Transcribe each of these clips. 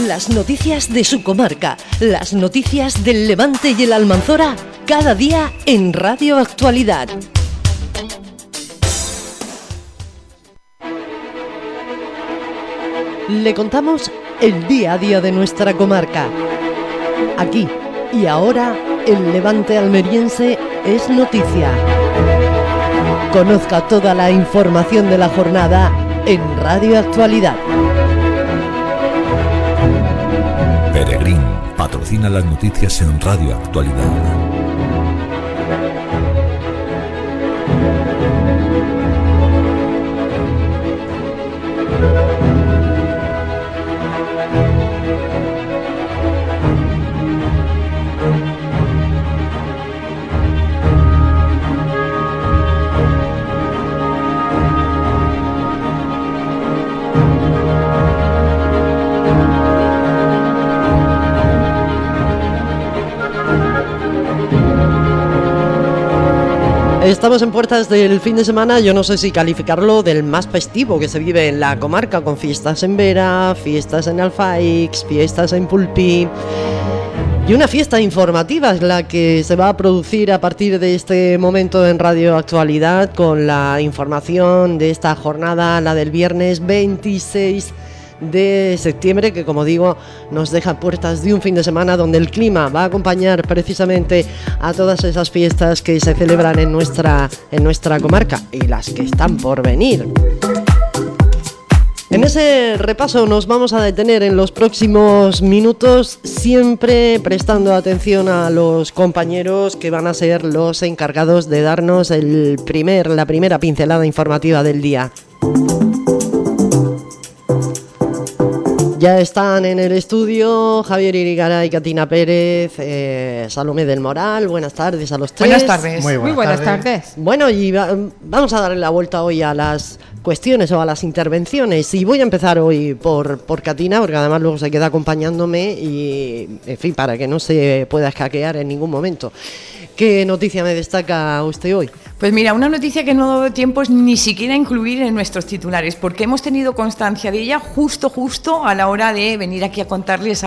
Las noticias de su comarca, las noticias del Levante y el Almanzora, cada día en Radio Actualidad. Le contamos el día a día de nuestra comarca. Aquí y ahora, el Levante almeriense es noticia. Conozca toda la información de la jornada en Radio Actualidad. Peregrín patrocina las noticias en Radio Actualidad. Estamos en puertas del fin de semana, yo no sé si calificarlo del más festivo que se vive en la comarca, con fiestas en Vera, fiestas en Alfaix, fiestas en Pulpí. Y una fiesta informativa es la que se va a producir a partir de este momento en Radio Actualidad, con la información de esta jornada, la del viernes 26 de septiembre, que como digo nos deja puertas de un fin de semana donde el clima va a acompañar precisamente a todas esas fiestas que se celebran en nuestra comarca y las que están por venir. En ese repaso nos vamos a detener en los próximos minutos, siempre prestando atención a los compañeros que van a ser los encargados de darnos la primera pincelada informativa del día. Ya están en el estudio Javier Irigaray y Katina Pérez, Salomé del Moral. Buenas tardes a los tres. Buenas tardes. Muy buenas tardes. Bueno, y vamos a darle la vuelta hoy a las cuestiones o a las intervenciones. Y voy a empezar hoy por Katina, porque además luego se queda acompañándome y, en fin, para que no se pueda escaquear en ningún momento. ¿Qué noticia me destaca usted hoy? Pues mira, una noticia que no ha dado tiempo es ni siquiera incluir en nuestros titulares, porque hemos tenido constancia de ella justo a la hora de venir aquí a contarles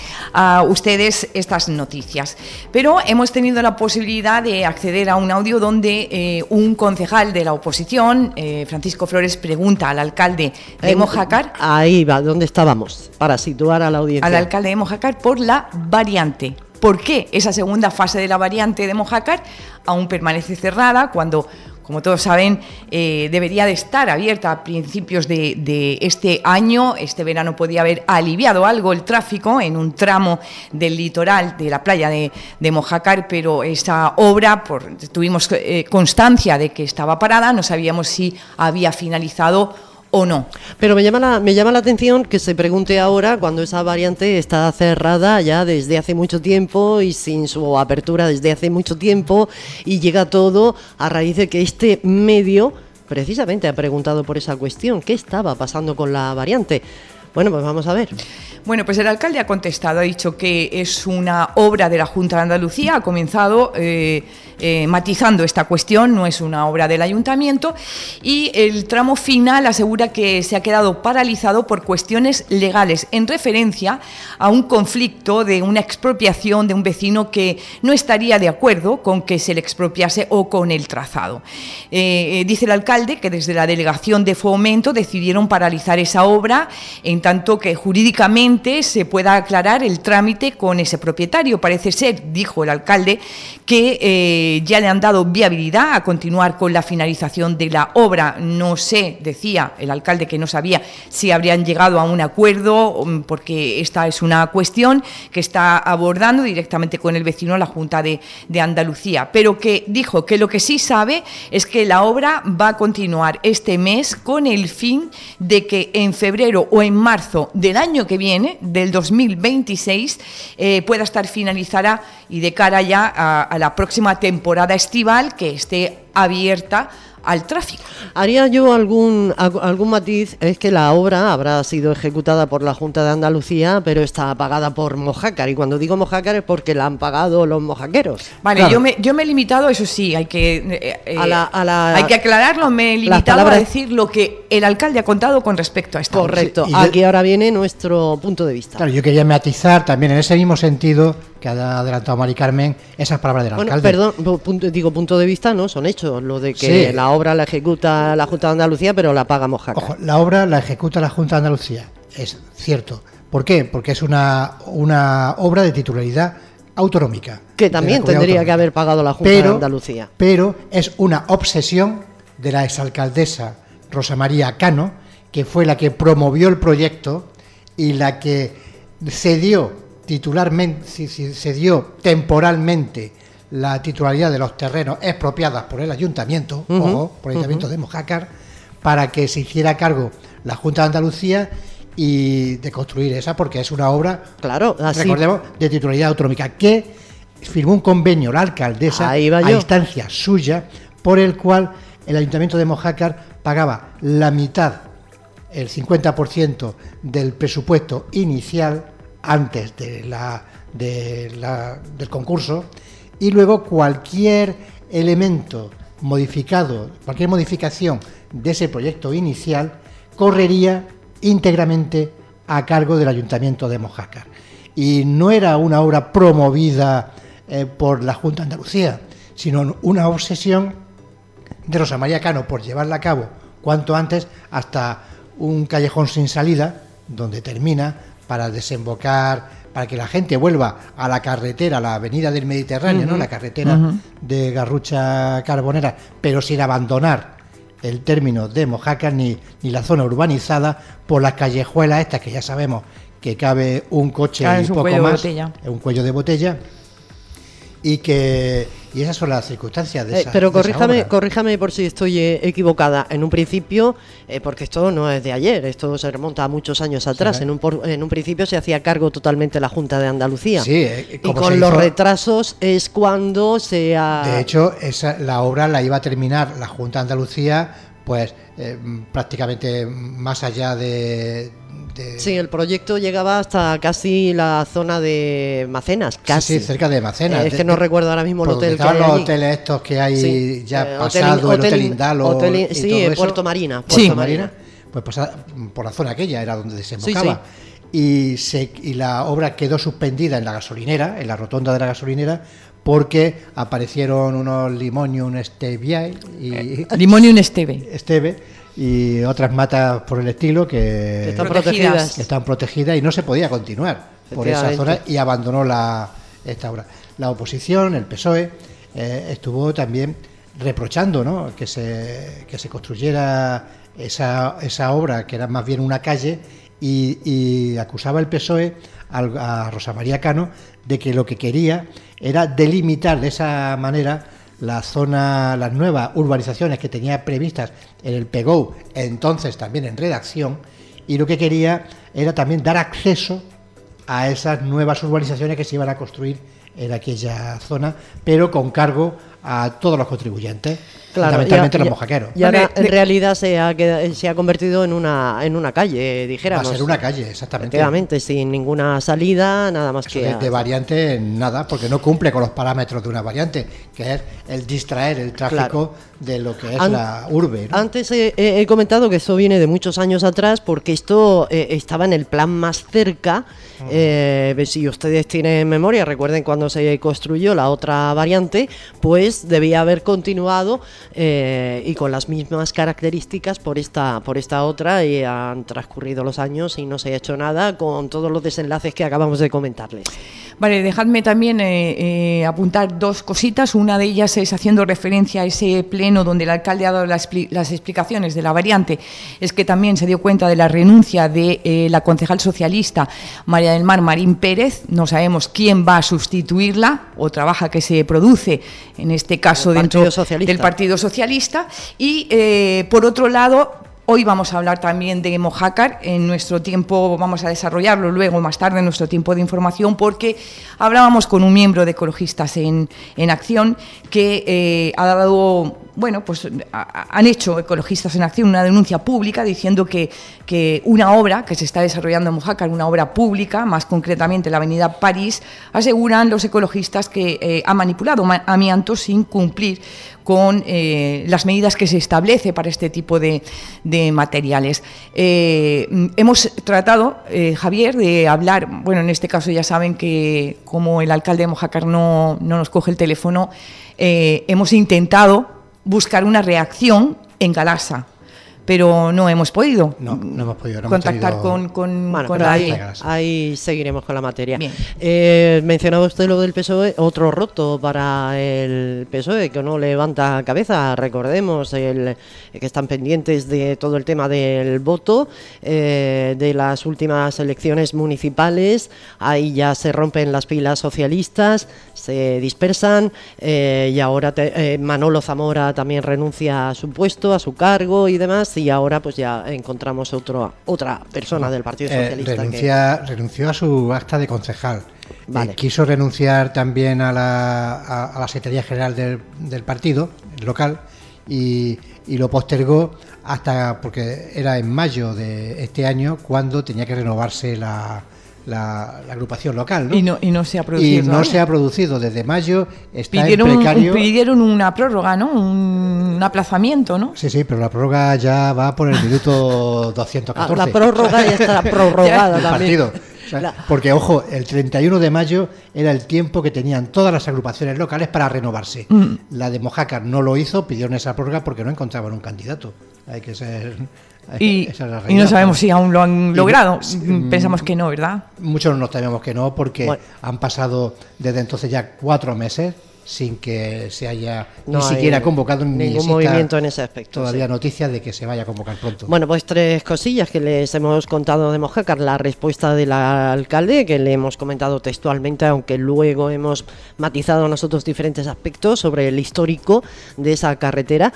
a ustedes estas noticias. Pero hemos tenido la posibilidad de acceder a un audio donde un concejal de la oposición, Francisco Flores, pregunta al alcalde de Mojácar. Ahí va, ¿dónde estábamos? Para situar a la audiencia. Al alcalde de Mojácar por la variante. ¿Por qué esa segunda fase de la variante de Mojácar aún permanece cerrada cuando, como todos saben, debería de estar abierta a principios de este año? Este verano podía haber aliviado algo el tráfico en un tramo del litoral de la playa de Mojácar, pero esa obra, tuvimos constancia de que estaba parada, no sabíamos si había finalizado o no. Pero me llama la atención que se pregunte ahora, cuando esa variante está cerrada ya desde hace mucho tiempo y sin su apertura desde hace mucho tiempo, y llega todo a raíz de que este medio precisamente ha preguntado por esa cuestión. ¿Qué estaba pasando con la variante? Bueno, pues vamos a ver. Bueno, pues el alcalde ha contestado, ha dicho que es una obra de la Junta de Andalucía, ha comenzado matizando esta cuestión, no es una obra del ayuntamiento, y el tramo final asegura que se ha quedado paralizado por cuestiones legales, en referencia a un conflicto de una expropiación de un vecino que no estaría de acuerdo con que se le expropiase o con el trazado. Dice el alcalde que desde la Delegación de Fomento decidieron paralizar esa obra en tanto que jurídicamente se pueda aclarar el trámite con ese propietario. Parece ser, dijo el alcalde, que ya le han dado viabilidad a continuar con la finalización de la obra. No sé, decía el alcalde, que no sabía si habrían llegado a un acuerdo, porque esta es una cuestión que está abordando directamente con el vecino la Junta de Andalucía, pero que dijo que lo que sí sabe es que la obra va a continuar este mes con el fin de que en febrero o en marzo del año que viene, del 2026, pueda estar finalizada y de cara ya a la próxima temporada estival, que esté abierta al tráfico. Haría yo algún matiz, es que la obra habrá sido ejecutada por la Junta de Andalucía, pero está pagada por Mojácar, y cuando digo Mojácar es porque la han pagado los mojaqueros. Vale, claro. yo me he limitado, eso sí, hay que hay que aclararlo, me he limitado a decir lo que el alcalde ha contado con respecto a esta obra. Correcto, aquí ahora viene nuestro punto de vista. Claro, yo quería matizar también en ese mismo sentido que ha adelantado Mari Carmen esas palabras del alcalde. Perdón, punto de vista no, son hechos, lo de que la obra la ejecuta la Junta de Andalucía, pero la paga Mojácar. Ojo, la obra la ejecuta la Junta de Andalucía, es cierto. ¿Por qué? Porque es una obra de titularidad autonómica. Que también tendría que haber pagado la Junta de Andalucía. Pero es una obsesión de la exalcaldesa Rosa María Cano, que fue la que promovió el proyecto y la que cedió temporalmente la titularidad de los terrenos expropiadas por el ayuntamiento, por el ayuntamiento de Mojácar, para que se hiciera cargo la Junta de Andalucía y de construir esa, porque es una obra, recordemos, de titularidad autonómica, que firmó un convenio la alcaldesa a instancia suya, por el cual el ayuntamiento de Mojácar pagaba la mitad, el 50% del presupuesto inicial antes del concurso, y luego cualquier elemento modificado, cualquier modificación de ese proyecto inicial correría íntegramente a cargo del Ayuntamiento de Mojácar. Y no era una obra promovida por la Junta de Andalucía, sino una obsesión de Rosa María Cano por llevarla a cabo cuanto antes hasta un callejón sin salida, donde termina, para desembocar, para que la gente vuelva a la carretera, a la avenida del Mediterráneo, ¿no? La carretera de Garrucha Carbonera, pero sin abandonar el término de Mojácar ni la zona urbanizada, por las callejuelas estas que ya sabemos que cabe un coche y poco más, un cuello de botella, y esas son las circunstancias de esa pero corríjame por si estoy equivocada. En un principio, porque esto no es de ayer, esto se remonta a muchos años atrás. Sí, en un principio se hacía cargo totalmente la Junta de Andalucía. Sí, y con los retrasos es cuando se ha... De hecho, la obra la iba a terminar la Junta de Andalucía, pues prácticamente más allá de... Sí, el proyecto llegaba hasta casi la zona de Macenas, casi. Sí, cerca de Macenas. Es que no recuerdo ahora mismo el hotel que hay los allí. Hoteles estos que hay pasado, el Hotel Indalo y todo eso. Puerto Marina. Puerto Marina. Pues por la zona aquella era donde desembocaba. Y la obra quedó suspendida en la gasolinera, en la rotonda de la gasolinera, porque aparecieron unos Limonium Steviae Limonium Esteve y otras matas por el estilo que están protegidas y no se podía continuar por esa zona, y abandonó esta obra. La oposición, el PSOE, estuvo también reprochando, ¿no?, que se construyera esa obra, que era más bien una calle, y acusaba el PSOE a Rosa María Cano de que lo que quería era delimitar de esa manera las nuevas urbanizaciones que tenía previstas en el PEGOU, entonces también en redacción, y lo que quería era también dar acceso a esas nuevas urbanizaciones que se iban a construir en aquella zona, pero con cargo a todos los contribuyentes, fundamentalmente los mojaqueros. Y ahora en realidad se ha convertido en una calle, dijéramos. Va a ser una calle, exactamente. Efectivamente, sin ninguna salida, nada más que... De variante, nada, porque no cumple con los parámetros de una variante, que es el distraer el tráfico de lo que es la urbe, ¿no? Antes he comentado que esto viene de muchos años atrás, porque esto estaba en el plan más cerca. Si ustedes tienen memoria, recuerden cuando se construyó la otra variante, pues debía haber continuado y con las mismas características por esta otra, y han transcurrido los años y no se ha hecho nada, con todos los desenlaces que acabamos de comentarles. Vale, dejadme también apuntar dos cositas. Una de ellas es haciendo referencia a ese pleno donde el alcalde ha dado las explicaciones de la variante, es que también se dio cuenta de la renuncia de la concejal socialista María del Mar Marín Pérez. No sabemos quién va a sustituirla, otra baja que se produce en este caso dentro del Partido Socialista. Y por otro lado, hoy vamos a hablar también de Mojácar. En nuestro tiempo vamos a desarrollarlo luego, más tarde, en nuestro tiempo de información, porque hablábamos con un miembro de Ecologistas en Acción que ha dado bueno, pues han hecho Ecologistas en Acción una denuncia pública diciendo que una obra que se está desarrollando en Mojácar, una obra pública, más concretamente la avenida París, aseguran los ecologistas que ha manipulado amianto sin cumplir con las medidas que se establece para este tipo de materiales. Hemos tratado, Javier, de hablar, bueno, en este caso ya saben que como el alcalde de Mojácar no nos coge el teléfono, hemos intentado buscar una reacción en Galasa, pero no hemos podido. No hemos podido contactar con nadie. Ahí seguiremos con la materia. Mencionaba usted lo del PSOE, otro roto para el PSOE que no levanta cabeza. Recordemos que están pendientes de todo el tema del voto de las últimas elecciones municipales. Ahí ya se rompen las pilas socialistas, se dispersan y ahora Manolo Zamora también renuncia a su puesto, a su cargo y demás. Y ahora pues ya encontramos otra persona del Partido Socialista renunció a su acta de concejal. Vale. Quiso renunciar también a la Secretaría General del partido local y lo postergó porque era en mayo de este año cuando tenía que renovarse la agrupación local, ¿no? Y no se ha producido. Y no se ha producido desde mayo, está en precario. Pidieron una prórroga, ¿no? Un aplazamiento, ¿no? Sí, pero la prórroga ya va por el minuto 214. La prórroga ya está prorrogada también. Partido. O sea, porque, ojo, el 31 de mayo era el tiempo que tenían todas las agrupaciones locales para renovarse. La de Mojácar no lo hizo, pidieron esa prórroga porque no encontraban un candidato. Hay que ser... Y no sabemos si aún lo han logrado. Pensamos que no, ¿verdad? Muchos nos tememos que no, porque han pasado desde entonces ya 4 meses sin que se haya ni siquiera convocado ningún movimiento en ese aspecto. Todavía noticias de que se vaya a convocar pronto. Bueno, pues 3 cosillas que les hemos contado de Mojácar. La respuesta del alcalde, que le hemos comentado textualmente, aunque luego hemos matizado nosotros diferentes aspectos sobre el histórico de esa carretera.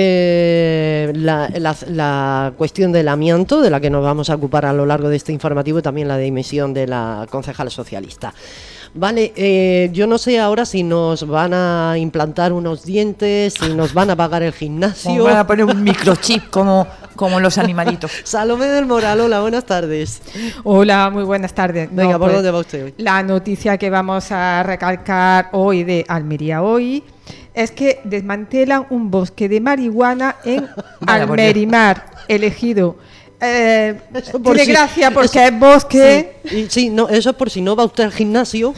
La cuestión del amianto, de la que nos vamos a ocupar a lo largo de este informativo, y también la dimisión de la concejala socialista. Vale, yo no sé ahora si nos van a implantar unos dientes, si nos van a pagar el gimnasio. Nos van a poner un microchip como los animalitos. Salomé del Moral, hola, buenas tardes. Hola, muy buenas tardes. Venga, ¿por dónde va usted hoy? La noticia que vamos a recalcar hoy de Almería Hoy es que desmantelan un bosque de marihuana en Almerimar, elegido. Tiene gracia porque es bosque. Sí, no, eso es por si no va usted al gimnasio.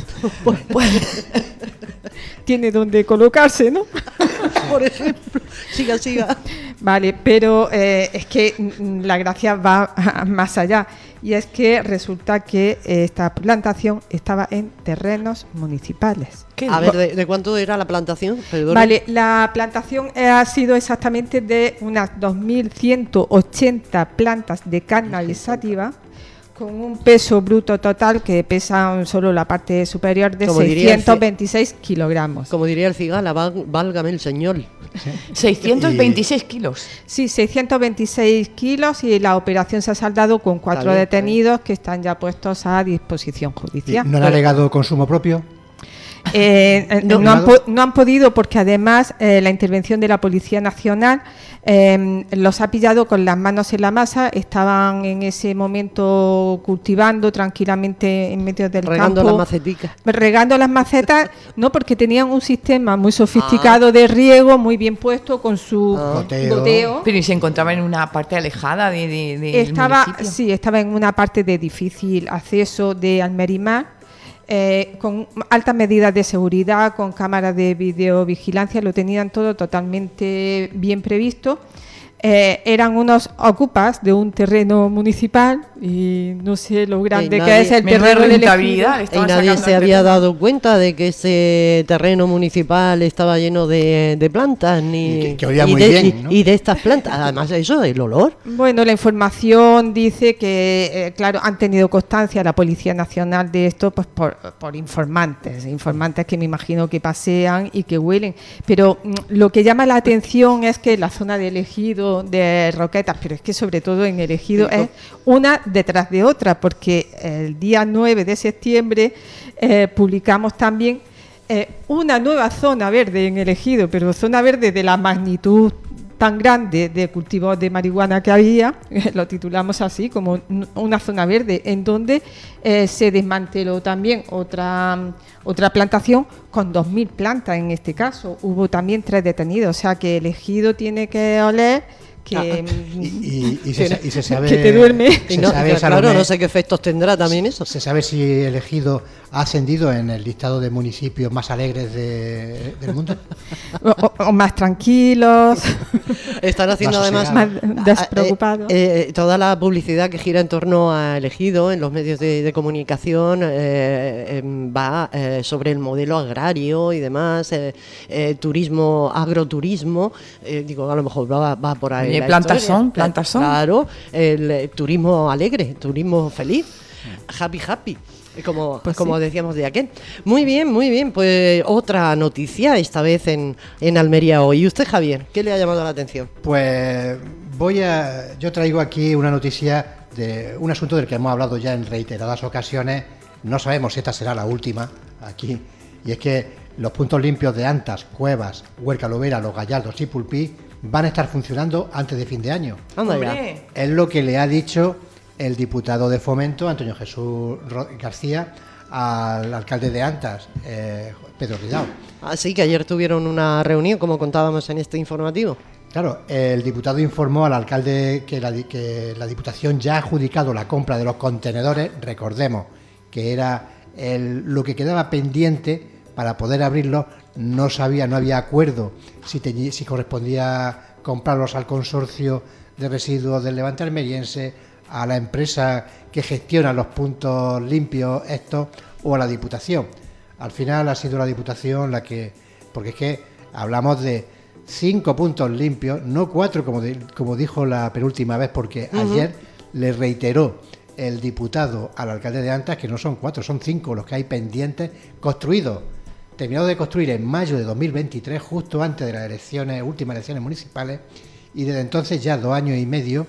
Tiene donde colocarse, ¿no? Por ejemplo. Siga. Vale, pero es que la gracia va más allá. Y es que resulta que esta plantación estaba en terrenos municipales. A ver, ¿de cuánto era la plantación? Perdón. Vale, la plantación ha sido exactamente de unas 2.180 plantas de cannabisativa con un peso bruto total que pesa solo la parte superior de 626 kilogramos. Como diría el cigala, válgame el señor. 626 kilos. Sí, 626 kilos y la operación se ha saldado con 4 detenidos que están ya puestos a disposición judicial. ¿No han alegado consumo propio? No han podido porque además la intervención de la Policía Nacional los ha pillado con las manos en la masa. Estaban en ese momento cultivando tranquilamente en medio del regando campo, las maceticas. Regando las macetas, no, porque tenían un sistema muy sofisticado de riego, muy bien puesto con su goteo. Pero ¿y se encontraba en una parte alejada del municipio? Sí, estaba en una parte de difícil acceso de Almerimar. Con altas medidas de seguridad, con cámaras de videovigilancia, lo tenían todo totalmente bien previsto. Eran unos ocupas de un terreno municipal y no sé lo grande que es el terreno de rentabilidad. Y nadie se había dado cuenta de que ese terreno municipal estaba lleno de plantas que olía muy bien, ¿no? Y de estas plantas, además eso, el olor. Bueno, la información dice que, claro, han tenido constancia la Policía Nacional de esto pues por informantes que me imagino que pasean y que huelen. Pero lo que llama la atención es que la zona de Ejido, de Roquetas, pero es que sobre todo en el Ejido es una detrás de otra, porque el día 9 de septiembre publicamos también una nueva zona verde en el ejido, pero zona verde de la magnitud tan grande de cultivos de marihuana que había, lo titulamos así, como una zona verde, en donde se desmanteló también otra plantación con 2.000 plantas en este caso. Hubo también 3 detenidos, o sea que el ejido tiene que oler que, y se sabe que te duerme. Claro, no sé qué efectos tendrá también eso. ¿Se sabe si el ejido ha ascendido en el listado de municipios más alegres del mundo? o más tranquilos. Están haciendo además más despreocupados. Toda la publicidad que gira en torno al ejido en los medios de comunicación va sobre el modelo agrario y demás, turismo, agroturismo, digo, a lo mejor va por ahí. Plantas son. Claro, el turismo alegre, turismo feliz, happy. Como sí. Decíamos de aquel. Muy bien, pues otra noticia, esta vez en Almería hoy. ¿Y usted, Javier, qué le ha llamado la atención? Pues yo traigo aquí una noticia de un asunto del que hemos hablado ya en reiteradas ocasiones. No sabemos si esta será la última aquí, y es que los puntos limpios de Antas, Cuevas, Huerca Lobera, Los Gallardos y Pulpí van a estar funcionando antes de fin de año. Anda ya. Es lo que le ha dicho el diputado de Fomento, Antonio Jesús García, al alcalde de Antas, Pedro Ridao. Así que ayer tuvieron una reunión, como contábamos en este informativo. Claro, el diputado informó al alcalde que la Diputación ya ha adjudicado la compra de los contenedores. Recordemos que era lo que quedaba pendiente para poder abrirlos. No había acuerdo si correspondía comprarlos al consorcio de residuos del Levante almeriense, a la empresa que gestiona los puntos limpios estos, o a la Diputación. Al final ha sido la Diputación porque es que hablamos de 5 puntos limpios, no 4 como dijo la penúltima vez, porque ayer le reiteró el diputado al alcalde de Antas que no son 4, son 5 los que hay pendientes, terminado de construir en mayo de 2023, justo antes de las últimas elecciones municipales, y desde entonces ya 2 años y medio,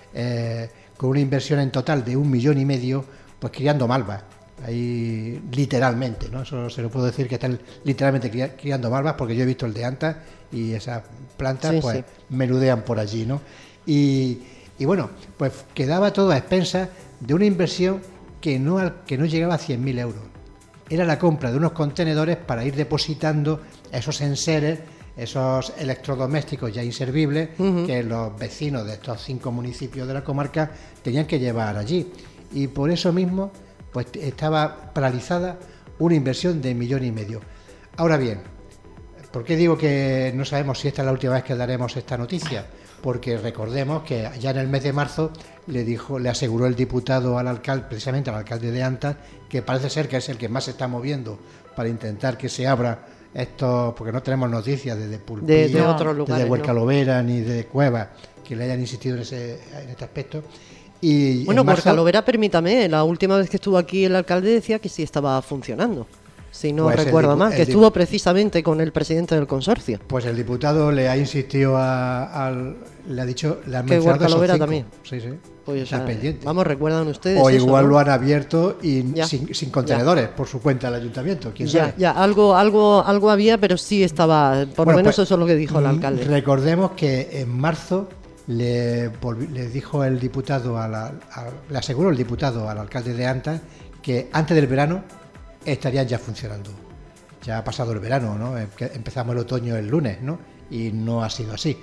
con una inversión en total de 1,5 millones, pues criando malvas. Ahí literalmente, ¿no? Eso se lo puedo decir, que están literalmente criando malvas, porque yo he visto el de Antas y esas plantas menudean por allí, ¿no? Y bueno, pues quedaba todo a expensas de una inversión que no llegaba a 100.000 euros. Era la compra de unos contenedores para ir depositando esos enseres, esos electrodomésticos ya inservibles, que los vecinos de estos 5 municipios de la comarca tenían que llevar allí. Y por eso mismo pues estaba paralizada una inversión de 1,5 millones. Ahora bien, ¿por qué digo que no sabemos si esta es la última vez que daremos esta noticia? Porque recordemos que ya en el mes de marzo le aseguró el diputado al alcalde, precisamente al alcalde de Antas, que parece ser que es el que más se está moviendo para intentar que se abra esto, porque no tenemos noticias de Pulpí, de otros lugares, de Huerca Lobera ni de Cuevas que le hayan insistido en este aspecto. Y bueno, Huerca Lobera, permítame, la última vez que estuvo aquí el alcalde decía que sí estaba funcionando, si no pues recuerdo mal, que estuvo precisamente con el presidente del consorcio. Pues el diputado le ha insistido le ha dicho, le han que mencionado Huerca Lobera 5. también. Sí. Pues, está pendiente. Vamos, recuerdan ustedes. O eso, igual ¿no? lo han abierto y sin contenedores por su cuenta del ayuntamiento. ¿Quién sabe? Ya, algo había, pero sí estaba, por lo menos pues, eso es lo que dijo el alcalde. Recordemos que en marzo le dijo el diputado le aseguró el diputado al alcalde de Antas que antes del verano estarían ya funcionando. Ya ha pasado el verano, ¿no? Empezamos el otoño el lunes, ¿no? Y no ha sido así.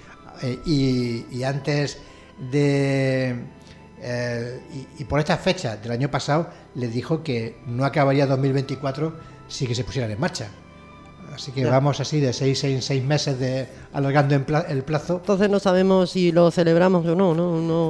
Y antes de y por estas fechas del año pasado les dijo que no acabaría 2024 sin que se pusieran en marcha. Así que vamos así de 6 en 6 meses alargando el plazo. Entonces no sabemos si lo celebramos o no.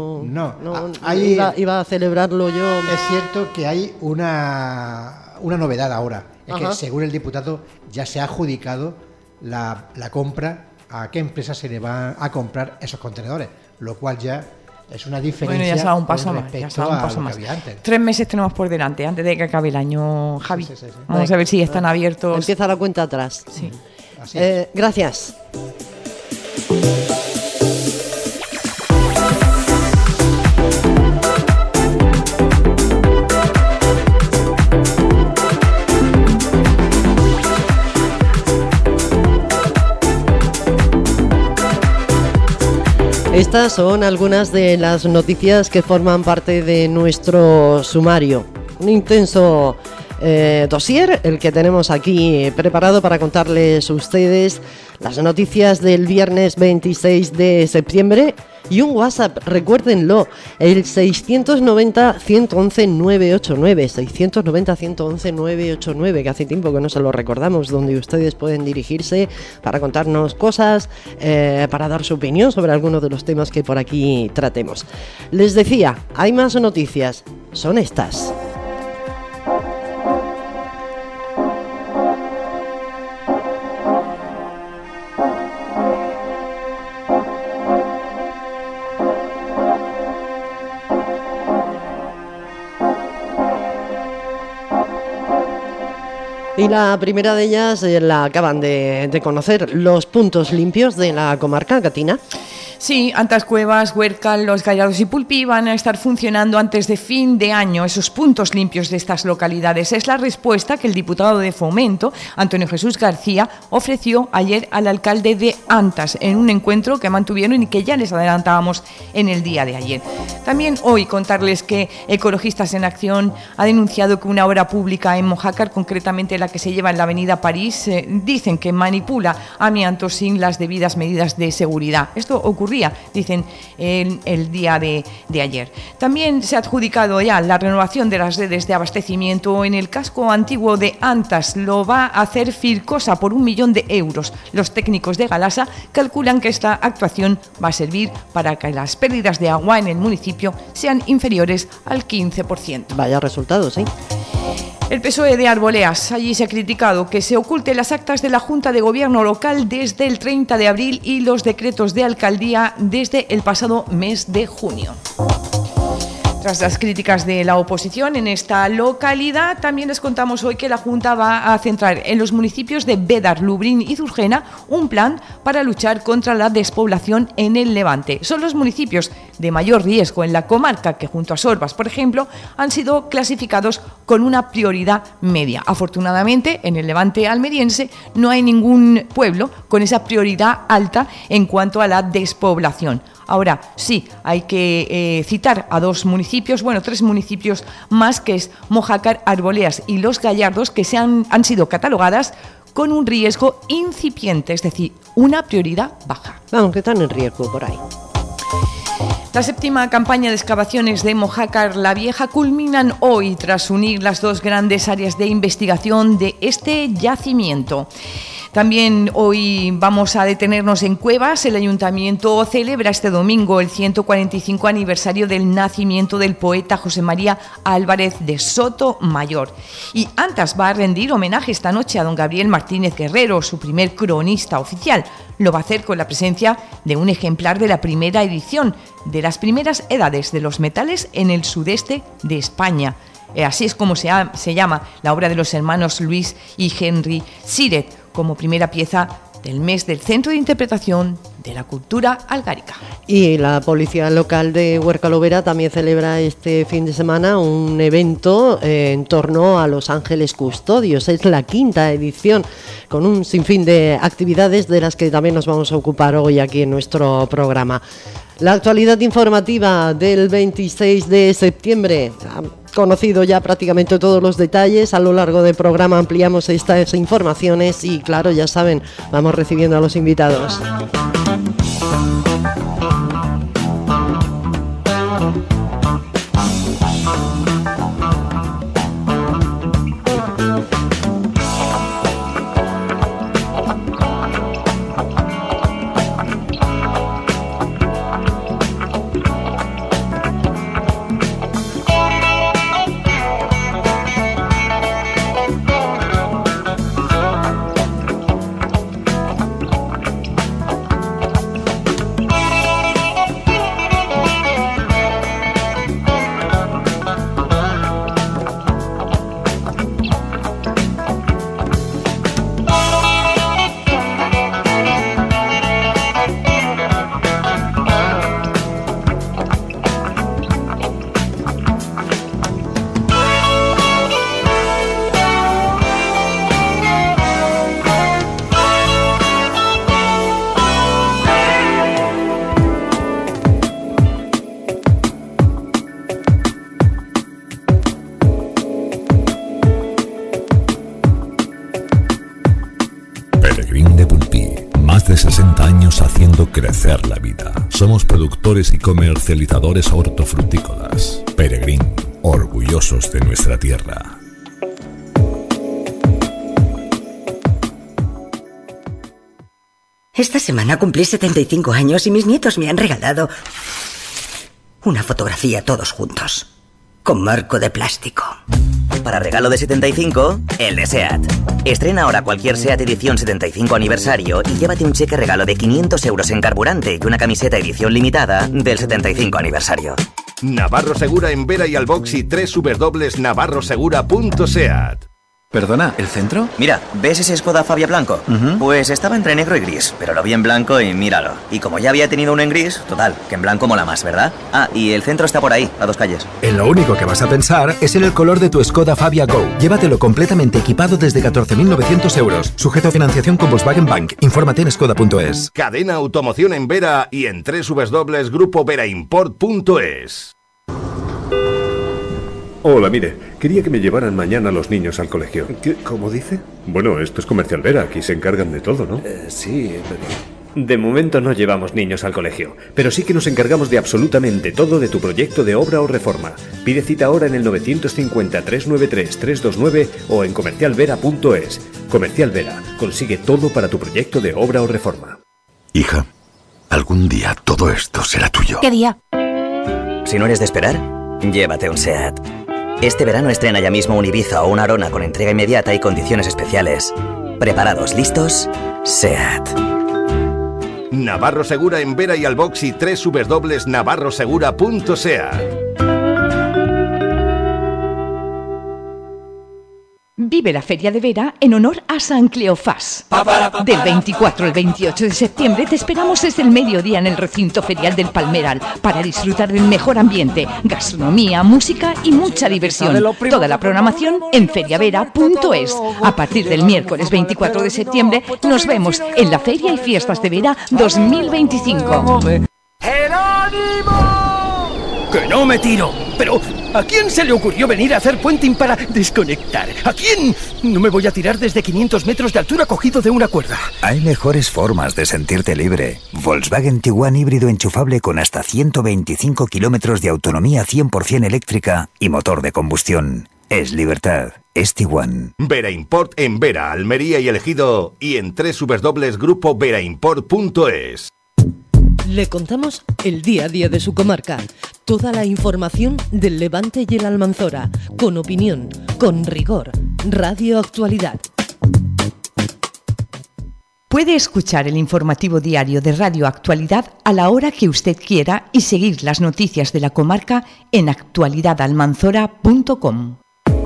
Iba a celebrarlo yo. Es cierto que hay una novedad ahora. Es que según el diputado ya se ha adjudicado la compra a qué empresa se le van a comprar esos contenedores, lo cual ya es una diferencia. Bueno, ya se da un paso más. 3 meses tenemos por delante, antes de que acabe el año, Javi. Sí. Vamos a ver si están abiertos. Empieza la cuenta atrás. Sí. Así es. Gracias. Estas son algunas de las noticias que forman parte de nuestro sumario. Un intenso dossier el que tenemos aquí preparado para contarles a ustedes las noticias del viernes 26 de septiembre y un WhatsApp, recuérdenlo, el 690-111-989, 690-111-989, que hace tiempo que no se lo recordamos, donde ustedes pueden dirigirse para contarnos cosas, para dar su opinión sobre algunos de los temas que por aquí tratemos. Les decía, hay más noticias, son estas. Y la primera de ellas la acaban de conocer, los puntos limpios de la comarca, Catina. Sí, Antas Cuevas, Huércal, Los Gallardos y Pulpí van a estar funcionando antes de fin de año, esos puntos limpios de estas localidades. Es la respuesta que el diputado de Fomento, Antonio Jesús García, ofreció ayer al alcalde de Antas en un encuentro que mantuvieron y que ya les adelantábamos en el día de ayer. También hoy contarles que Ecologistas en Acción ha denunciado que una obra pública en Mojácar, concretamente la que se lleva en la avenida París, dicen que manipula amianto sin las debidas medidas de seguridad. Esto ocurrió, dicen, el día de ayer. También se ha adjudicado ya la renovación de las redes de abastecimiento en el casco antiguo de Antas. Lo va a hacer Fircosa por 1 millón de euros. Los técnicos de Galasa calculan que esta actuación va a servir para que las pérdidas de agua en el municipio sean inferiores al 15%. Vaya resultados, ¿eh? El PSOE de Arboleas, allí se ha criticado que se oculten las actas de la Junta de Gobierno local desde el 30 de abril y los decretos de alcaldía desde el pasado mes de junio. Tras las críticas de la oposición en esta localidad, también les contamos hoy que la Junta va a centrar en los municipios de Bédar, Lubrín y Zurgena un plan para luchar contra la despoblación en el Levante. Son los municipios de mayor riesgo en la comarca que, junto a Sorbas, por ejemplo, han sido clasificados con una prioridad media. Afortunadamente, en el Levante almeriense no hay ningún pueblo con esa prioridad alta en cuanto a la despoblación. Ahora, sí, hay que citar a 2 municipios, bueno, 3 municipios más, que es Mojácar, Arboleas y Los Gallardos, que han sido catalogadas con un riesgo incipiente, es decir, una prioridad baja. Vamos, que están en riesgo por ahí. La 7ª campaña de excavaciones de Mojácar la Vieja culminan hoy tras unir las 2 grandes áreas de investigación de este yacimiento. También hoy vamos a detenernos en Cuevas. El Ayuntamiento celebra este domingo el 145 aniversario del nacimiento del poeta José María Álvarez de Sotomayor. Y Antas va a rendir homenaje esta noche a don Gabriel Martínez Guerrero, su primer cronista oficial. Lo va a hacer con la presencia de un ejemplar de la primera edición de las primeras edades de los metales en el sudeste de España. Así es como se llama la obra de los hermanos Luis y Henry Siret, como primera pieza del mes del Centro de Interpretación de la Cultura Algárica. Y la Policía Local de Huércal-Overa también celebra este fin de semana un evento en torno a Los Ángeles Custodios. Es la 5ª edición, con un sinfín de actividades de las que también nos vamos a ocupar hoy aquí en nuestro programa. La actualidad informativa del 26 de septiembre. Conocido ya prácticamente todos los detalles. A lo largo del programa ampliamos estas informaciones y, claro, ya saben, vamos recibiendo a los invitados. años haciendo crecer la vida. Somos productores y comercializadores hortofrutícolas. Peregrín, orgullosos de nuestra tierra. Esta semana cumplí 75 años y mis nietos me han regalado una fotografía todos juntos, con marco de plástico. Para regalo de 75, el de SEAT. Estrena ahora cualquier SEAT edición 75 aniversario y llévate un cheque regalo de 500 euros en carburante y una camiseta edición limitada del 75 aniversario. Navarro Segura en Vera y Albox y www.navarrosegura.seat. Perdona, ¿el centro? Mira, ¿ves ese Skoda Fabia blanco? Pues estaba entre negro y gris, pero lo vi en blanco y míralo. Y como ya había tenido uno en gris, total, que en blanco mola más, ¿verdad? Ah, y el centro está por ahí, a 2 calles. En lo único que vas a pensar es en el color de tu Skoda Fabia Go. Llévatelo completamente equipado desde 14.900 euros. Sujeto a financiación con Volkswagen Bank. Infórmate en skoda.es. Cadena Automoción en Vera y en www.grupoveraimport.es. Hola, mire, quería que me llevaran mañana los niños al colegio. ¿Cómo dice? Bueno, esto es Comercial Vera, aquí se encargan de todo, ¿no? Sí, pero... De momento no llevamos niños al colegio, pero sí que nos encargamos de absolutamente todo de tu proyecto de obra o reforma. Pide cita ahora en el 950-393-329 o en comercialvera.es. Comercial Vera, consigue todo para tu proyecto de obra o reforma. Hija, algún día todo esto será tuyo. ¿Qué día? Si no eres de esperar, llévate un SEAT. Este verano estrena ya mismo un Ibiza o una Arona con entrega inmediata y condiciones especiales. ¿Preparados? ¿Listos? SEAT. Navarro Segura en Vera y Albox y www.navarrosegura.seat. Vive la Feria de Vera en honor a San Cleofás. Del 24 al 28 de septiembre te esperamos desde el mediodía en el recinto ferial del Palmeral para disfrutar del mejor ambiente, gastronomía, música y mucha diversión. Toda la programación en feriavera.es. A partir del miércoles 24 de septiembre nos vemos en la Feria y Fiestas de Vera 2025. ¡Jerónimo! ¡Que no me tiro! Pero, ¿a quién se le ocurrió venir a hacer puenting para desconectar? ¿A quién? No me voy a tirar desde 500 metros de altura cogido de una cuerda. Hay mejores formas de sentirte libre. Volkswagen Tiguan híbrido enchufable con hasta 125 kilómetros de autonomía 100% eléctrica y motor de combustión. Es libertad. Es Tiguan. Vera Import en Vera, Almería y El Ejido y en www.grupoveraimport.es. Le contamos el día a día de su comarca, toda la información del Levante y el Almanzora, con opinión, con rigor, Radio Actualidad. Puede escuchar el informativo diario de Radio Actualidad a la hora que usted quiera y seguir las noticias de la comarca en actualidadalmanzora.com.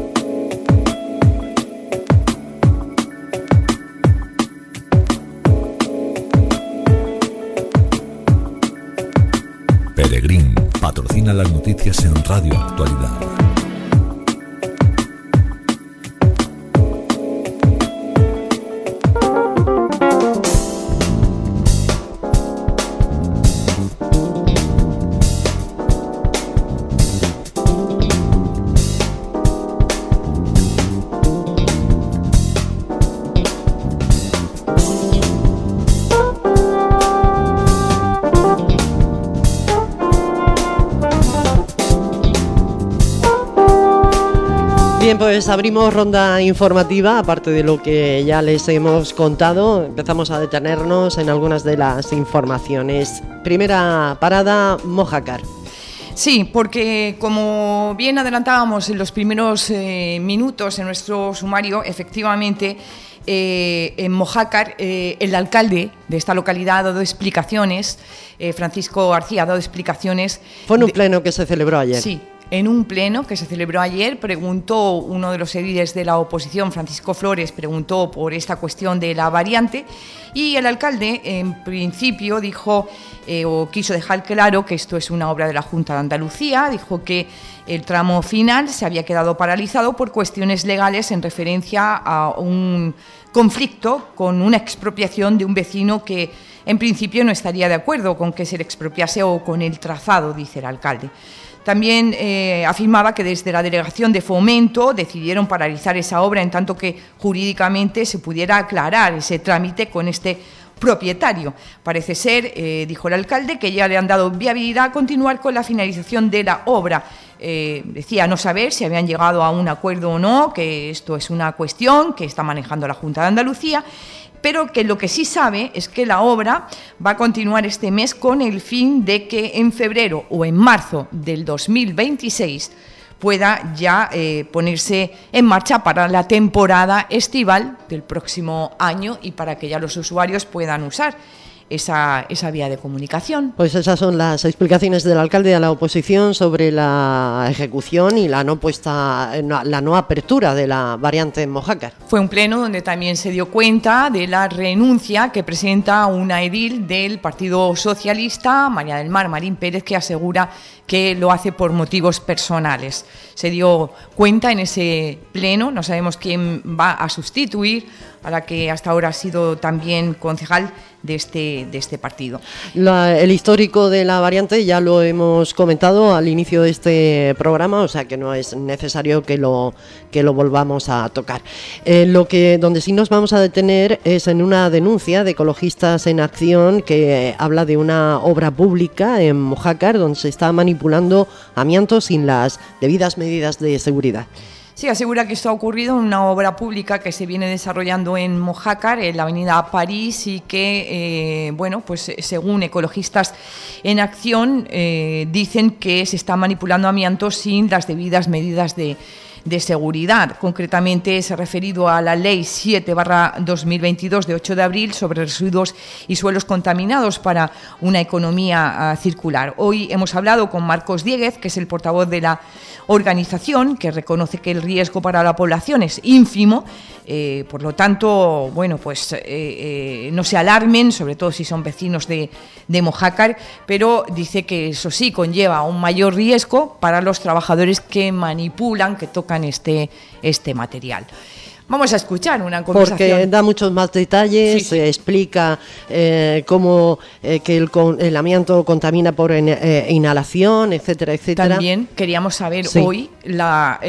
Peregrín patrocina las noticias en Radio Actualidad. Bien, pues abrimos ronda informativa, aparte de lo que ya les hemos contado, empezamos a detenernos en algunas de las informaciones. Primera parada, Mojácar. Sí, porque como bien adelantábamos en los primeros minutos en nuestro sumario, efectivamente en Mojácar el alcalde de esta localidad ha dado explicaciones, Francisco García ha dado explicaciones. Fue en un pleno que se celebró ayer. Sí. En un pleno que se celebró ayer, preguntó uno de los ediles de la oposición, Francisco Flores, preguntó por esta cuestión de la variante y el alcalde, en principio, dijo o quiso dejar claro que esto es una obra de la Junta de Andalucía, dijo que el tramo final se había quedado paralizado por cuestiones legales en referencia a un conflicto con una expropiación de un vecino que en principio no estaría de acuerdo con que se le expropiase o con el trazado, dice el alcalde. También afirmaba que desde la Delegación de Fomento decidieron paralizar esa obra en tanto que jurídicamente se pudiera aclarar ese trámite con este propietario. Parece ser, dijo el alcalde, que ya le han dado viabilidad a continuar con la finalización de la obra. Decía no saber si habían llegado a un acuerdo o no, que esto es una cuestión que está manejando la Junta de Andalucía, pero que lo que sí sabe es que la obra va a continuar este mes con el fin de que en febrero o en marzo del 2026 pueda ya ponerse en marcha para la temporada estival del próximo año y para que ya los usuarios puedan usar esa vía de comunicación. Pues esas son las explicaciones del alcalde a la oposición sobre la ejecución y la no apertura de la variante en Mojácar. Fue un pleno donde también se dio cuenta de la renuncia que presenta una edil del Partido Socialista, María del Mar Marín Pérez, que asegura que lo hace por motivos personales. Se dio cuenta en ese pleno, no sabemos quién va a sustituir a la que hasta ahora ha sido también concejal de este partido. El histórico de la variante ya lo hemos comentado al inicio de este programa, o sea que no es necesario que lo volvamos a tocar. Donde sí nos vamos a detener es en una denuncia de Ecologistas en Acción que habla de una obra pública en Mojácar donde se está manipulando amianto sin las debidas medidas de seguridad. Sí, asegura que esto ha ocurrido en una obra pública que se viene desarrollando en Mojácar, en la avenida París, y que, pues según Ecologistas en Acción, dicen que se está manipulando amianto sin las debidas medidas de seguridad. Concretamente se ha referido a la Ley 7/2022 de 8 de abril sobre residuos y suelos contaminados para una economía circular. Hoy hemos hablado con Marcos Dieguez, que es el portavoz de la organización, que reconoce que el riesgo para la población es ínfimo, por lo tanto, no se alarmen, sobre todo si son vecinos de Mojácar, pero dice que eso sí conlleva un mayor riesgo para los trabajadores que manipulan, que tocan este material. Vamos a escuchar una conversación. Porque da muchos más detalles, se explica cómo que el amianto contamina por inhalación, etcétera, etcétera. También queríamos saber hoy la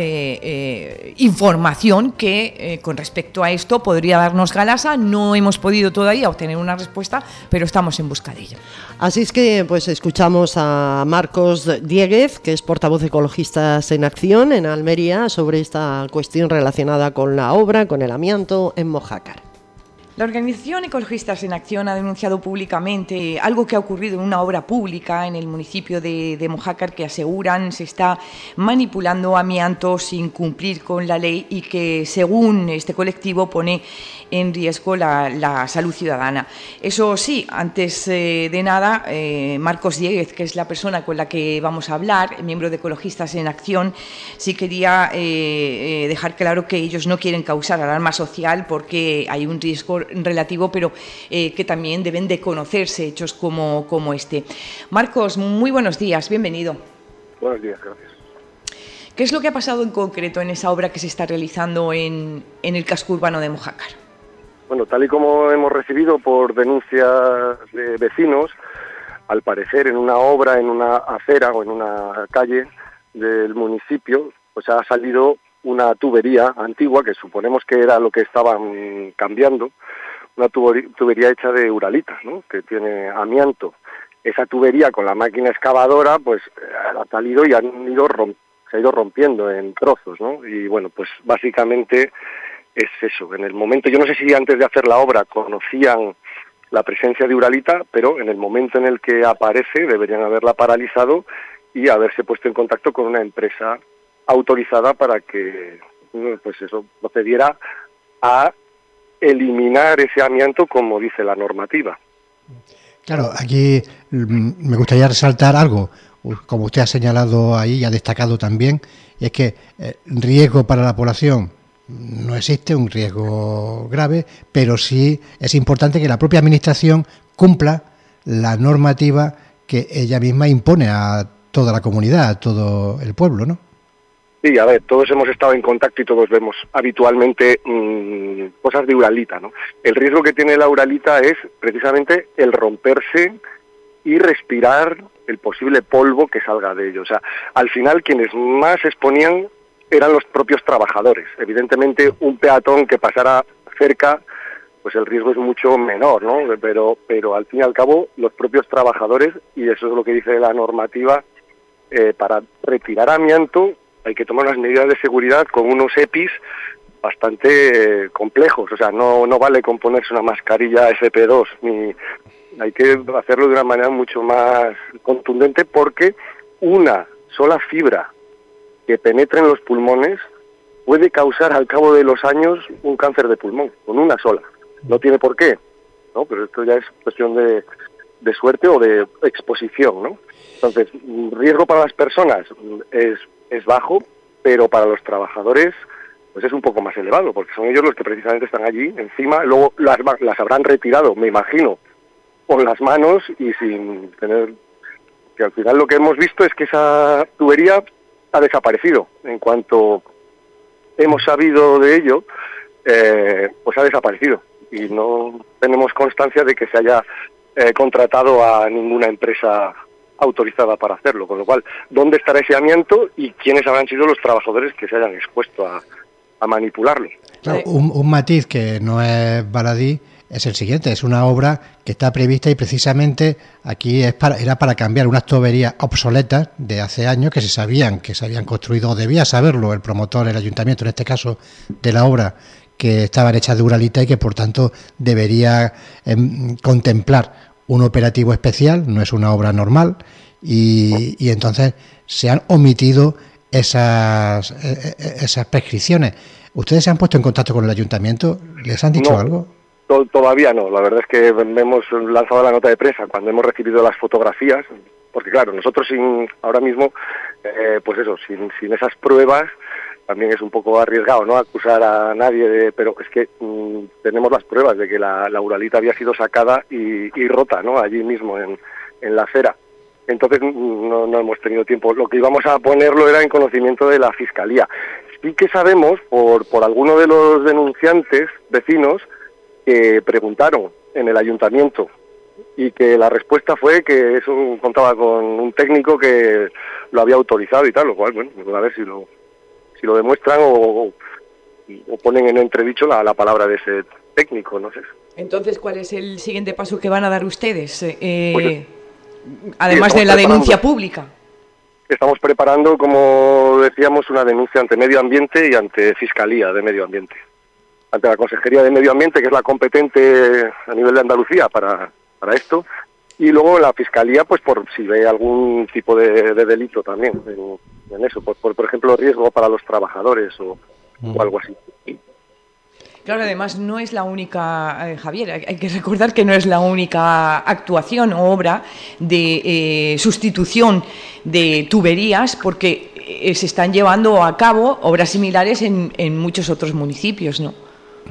información que con respecto a esto podría darnos Galasa. No hemos podido todavía obtener una respuesta, pero estamos en busca de ello. Así es que pues escuchamos a Marcos Dieguez, que es portavoz de Ecologistas en Acción en Almería, sobre esta cuestión relacionada con la obra, con el amianto en Mojácar. La organización Ecologistas en Acción ha denunciado públicamente algo que ha ocurrido en una obra pública en el municipio de Mojácar, que aseguran se está manipulando amianto sin cumplir con la ley y que, según este colectivo, pone en riesgo la salud ciudadana. Eso sí, antes de nada, Marcos Dieguez, que es la persona con la que vamos a hablar, miembro de Ecologistas en Acción, sí quería dejar claro que ellos no quieren causar alarma social porque hay un riesgo relativo, pero que también deben de conocerse hechos como este. Marcos, muy buenos días, bienvenido. Buenos días, gracias. ¿Qué es lo que ha pasado en concreto en esa obra que se está realizando en el casco urbano de Mojácar? Bueno, tal y como hemos recibido por denuncias de vecinos, al parecer en una obra, en una acera o en una calle del municipio, pues ha salido una tubería antigua, que suponemos que era lo que estaban cambiando, una tubería hecha de uralita, ¿no?, que tiene amianto. Esa tubería con la máquina excavadora pues ha salido y se ha ido rompiendo en trozos, ¿no? Y bueno, pues básicamente es eso. En el momento, yo no sé si antes de hacer la obra conocían la presencia de uralita, pero en el momento en el que aparece deberían haberla paralizado y haberse puesto en contacto con una empresa autorizada para que pues eso procediera a eliminar ese amianto como dice la normativa. Claro, aquí me gustaría resaltar algo, como usted ha señalado ahí y ha destacado también, y es que riesgo para la población no existe, un riesgo grave, pero sí es importante que la propia administración cumpla la normativa que ella misma impone a toda la comunidad, a todo el pueblo, ¿no? Sí, a ver, todos hemos estado en contacto y todos vemos habitualmente cosas de uralita, ¿no? El riesgo que tiene la uralita es precisamente el romperse y respirar el posible polvo que salga de ello. O sea, al final quienes más exponían eran los propios trabajadores. Evidentemente un peatón que pasara cerca pues el riesgo es mucho menor, ¿no? Pero al fin y al cabo los propios trabajadores, y eso es lo que dice la normativa, para retirar amianto hay que tomar unas medidas de seguridad con unos EPIs bastante complejos. O sea, no vale con ponerse una mascarilla FP2, ni hay que hacerlo de una manera mucho más contundente, porque una sola fibra que penetre en los pulmones puede causar al cabo de los años un cáncer de pulmón, con una sola. No tiene por qué, ¿no? Pero esto ya es cuestión de suerte o de exposición, ¿no? Entonces, riesgo para las personas es bajo, pero para los trabajadores pues es un poco más elevado, porque son ellos los que precisamente están allí encima. Luego las habrán retirado, me imagino, con las manos y sin tener... Que al final lo que hemos visto es que esa tubería ha desaparecido. En cuanto hemos sabido de ello, pues ha desaparecido. Y no tenemos constancia de que se haya contratado a ninguna empresa autorizada para hacerlo. Con lo cual, ¿dónde estará ese amianto y quiénes habrán sido los trabajadores que se hayan expuesto a manipularlo? Claro, un matiz que no es baladí es el siguiente: es una obra que está prevista y precisamente aquí era para cambiar unas tuberías obsoletas de hace años que se habían construido, o debía saberlo el promotor, el ayuntamiento en este caso de la obra, que estaban hechas de Uralita y que por tanto debería contemplar un operativo especial, no es una obra normal, y entonces se han omitido esas prescripciones. ¿Ustedes se han puesto en contacto con el ayuntamiento? ¿Les han dicho algo? Todavía no. La verdad es que hemos lanzado la nota de prensa cuando hemos recibido las fotografías, porque claro, nosotros ahora mismo, pues eso, sin esas pruebas, también es un poco arriesgado, ¿no?, acusar a nadie pero es que tenemos las pruebas de que la Uralita había sido sacada y rota, ¿no?, allí mismo en la acera. Entonces no hemos tenido tiempo. Lo que íbamos a ponerlo era en conocimiento de la Fiscalía. Sí que sabemos, por alguno de los denunciantes vecinos, que preguntaron en el ayuntamiento y que la respuesta fue que eso contaba con un técnico que lo había autorizado y tal, lo cual, bueno, a ver si lo demuestran o ponen en entredicho la palabra de ese técnico, no sé. Entonces, ¿cuál es el siguiente paso que van a dar ustedes? Pues, además de la denuncia pública. Estamos preparando, como decíamos, una denuncia ante Medio Ambiente y ante Fiscalía de Medio Ambiente. Ante la Consejería de Medio Ambiente, que es la competente a nivel de Andalucía para esto, y luego la Fiscalía, pues por si ve algún tipo de delito también en eso, por ejemplo, riesgo para los trabajadores o algo así. Claro, además no es la única, Javier, hay que recordar que no es la única actuación o obra de sustitución de tuberías, porque se están llevando a cabo obras similares en muchos otros municipios, ¿no?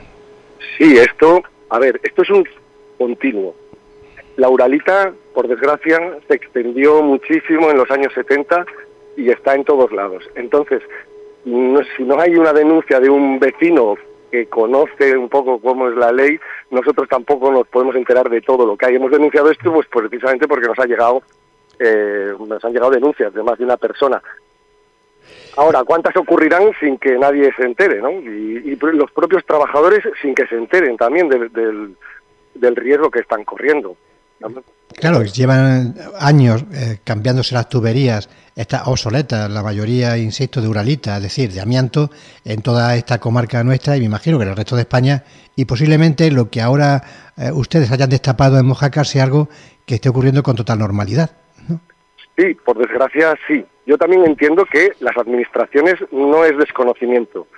Sí, esto es un continuo. La Uralita, por desgracia, se extendió muchísimo en los años 70 y está en todos lados. Entonces, si no hay una denuncia de un vecino que conoce un poco cómo es la ley, nosotros tampoco nos podemos enterar de todo lo que hay. Hemos denunciado esto pues precisamente porque nos han llegado denuncias de más de una persona. Ahora, ¿cuántas ocurrirán sin que nadie se entere, ¿no? Y los propios trabajadores sin que se enteren también del riesgo que están corriendo. Claro, llevan años cambiándose las tuberías, estas obsoletas, la mayoría, insisto, de Uralita, es decir, de amianto, en toda esta comarca nuestra y me imagino que en el resto de España, y posiblemente lo que ahora ustedes hayan destapado en Mojácar sea algo que esté ocurriendo con total normalidad, ¿no? Sí, por desgracia sí. Yo también entiendo que las administraciones no es desconocimiento,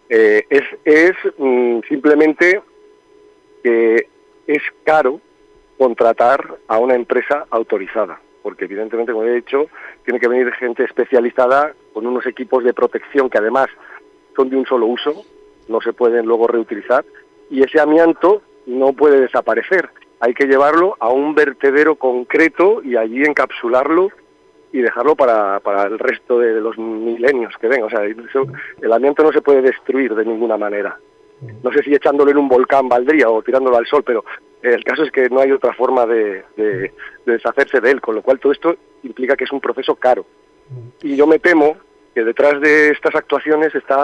es simplemente que es caro contratar a una empresa autorizada, porque evidentemente, como he dicho, tiene que venir gente especializada con unos equipos de protección que además son de un solo uso, no se pueden luego reutilizar, y ese amianto no puede desaparecer. Hay que llevarlo a un vertedero concreto y allí encapsularlo y dejarlo para el resto de los milenios que vengan. O sea, el amianto no se puede destruir de ninguna manera. No sé si echándolo en un volcán valdría o tirándolo al sol, pero el caso es que no hay otra forma de deshacerse de él, con lo cual todo esto implica que es un proceso caro. Y yo me temo que detrás de estas actuaciones está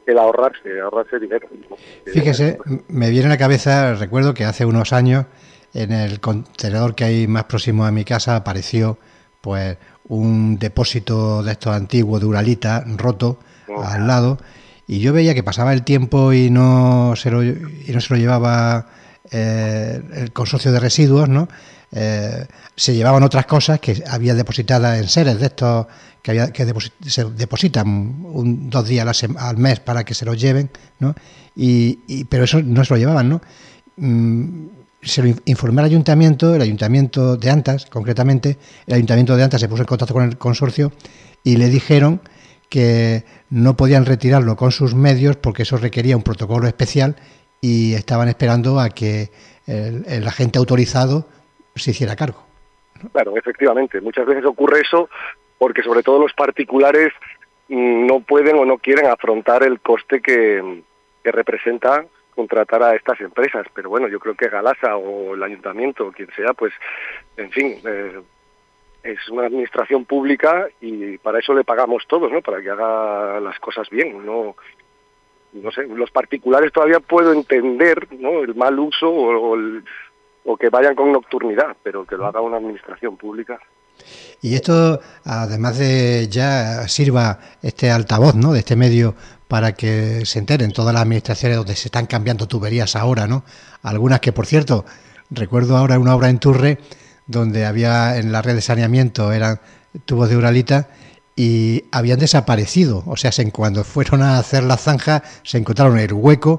el ahorrarse dinero, ¿no? Fíjese, me viene a la cabeza, recuerdo que hace unos años en el contenedor que hay más próximo a mi casa apareció pues un depósito de estos antiguos de Uralita roto al lado, y yo veía que pasaba el tiempo y no se lo llevaba el consorcio de residuos, ¿no? Se llevaban otras cosas que había depositadas en seres de estos que se depositan 2 días al mes para que se los lleven, ¿no? Pero eso no se lo llevaban, ¿no? Se lo informé al ayuntamiento, el ayuntamiento de Antas, concretamente, el ayuntamiento de Antas se puso en contacto con el consorcio y le dijeron que no podían retirarlo con sus medios porque eso requería un protocolo especial y estaban esperando a que el agente autorizado se hiciera cargo, ¿no? Claro, efectivamente, muchas veces ocurre eso porque sobre todo los particulares no pueden o no quieren afrontar el coste que representa contratar a estas empresas, pero bueno, yo creo que Galasa o el ayuntamiento o quien sea, pues, en fin, es una administración pública y para eso le pagamos todos, ¿no? Para que haga las cosas bien, no sé, los particulares todavía puedo entender, ¿no? El mal uso o que vayan con nocturnidad, pero que lo haga una administración pública. Y esto, además de ya sirva este altavoz, ¿no?, de este medio para que se enteren todas las administraciones donde se están cambiando tuberías ahora, ¿no? Algunas que, por cierto, recuerdo ahora una obra en Turre donde había en la red de saneamiento eran tubos de Uralita y habían desaparecido. O sea, cuando fueron a hacer la zanja se encontraron el hueco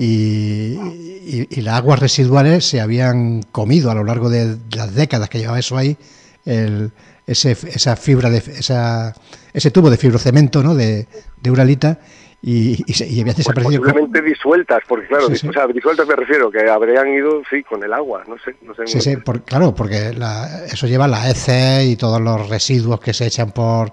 y las aguas residuales se habían comido a lo largo de las décadas que llevaba eso ahí, ese tubo de fibrocemento, ¿no?, de Uralita, y habían desaparecido. Pues posiblemente disueltas, porque claro, sí. O sea, disueltas me refiero, que habrían ido, sí, con el agua, no sé. Sí, claro, porque eso lleva las heces y todos los residuos que se echan por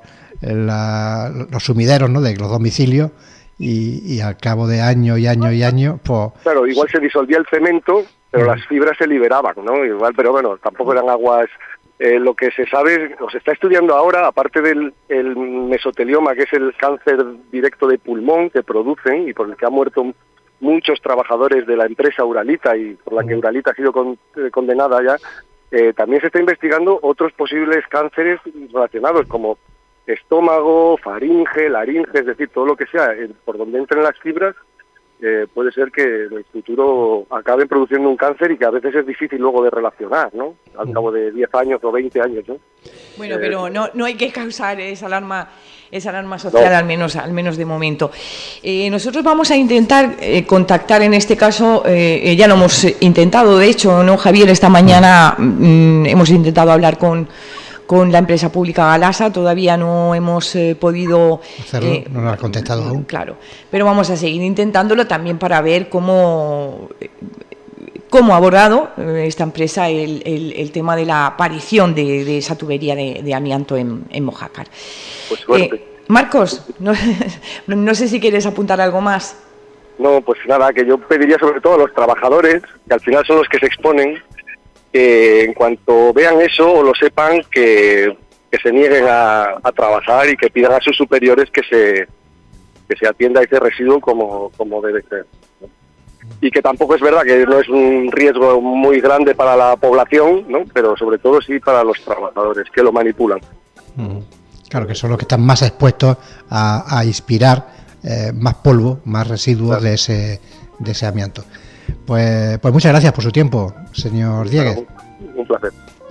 los sumideros, ¿no?, de los domicilios, y al cabo de años y años, pues... Claro, igual se disolvía el cemento, pero las fibras se liberaban, ¿no? Igual, pero bueno, tampoco eran aguas... lo que se sabe, o se está estudiando ahora, aparte del mesotelioma, que es el cáncer directo de pulmón que producen y por el que han muerto muchos trabajadores de la empresa Uralita y por la que Uralita ha sido condenada ya, también se está investigando otros posibles cánceres relacionados como estómago, faringe, laringe, es decir, todo lo que sea por donde entren las fibras. Puede ser que en el futuro acaben produciendo un cáncer y que a veces es difícil luego de relacionar, ¿no? Al cabo de 10 años o 20 años, ¿no? Bueno, pero no hay que causar esa alarma social, no. al menos de momento. Nosotros vamos a intentar contactar, en este caso, ya lo hemos intentado, de hecho, ¿no, Javier? Esta mañana hemos intentado hablar con la empresa pública Galasa, todavía no hemos podido hacerlo, no nos ha contestado aún. Claro, pero vamos a seguir intentándolo también para ver cómo ha abordado esta empresa el tema de la aparición de esa tubería de amianto en Mojácar. Pues suerte. Marcos, no sé si quieres apuntar algo más. No, pues nada, que yo pediría sobre todo a los trabajadores, que al final son los que se exponen, que en cuanto vean eso o lo sepan, que se nieguen a trabajar y que pidan a sus superiores que se atienda ese residuo como debe ser. Y que tampoco es verdad que no es un riesgo muy grande para la población, ¿no?, pero sobre todo sí para los trabajadores que lo manipulan. Claro, que son los que están más expuestos a inspirar más polvo, más residuos, claro, de ese amianto. Pues muchas gracias por su tiempo, señor Dieguez. Un placer.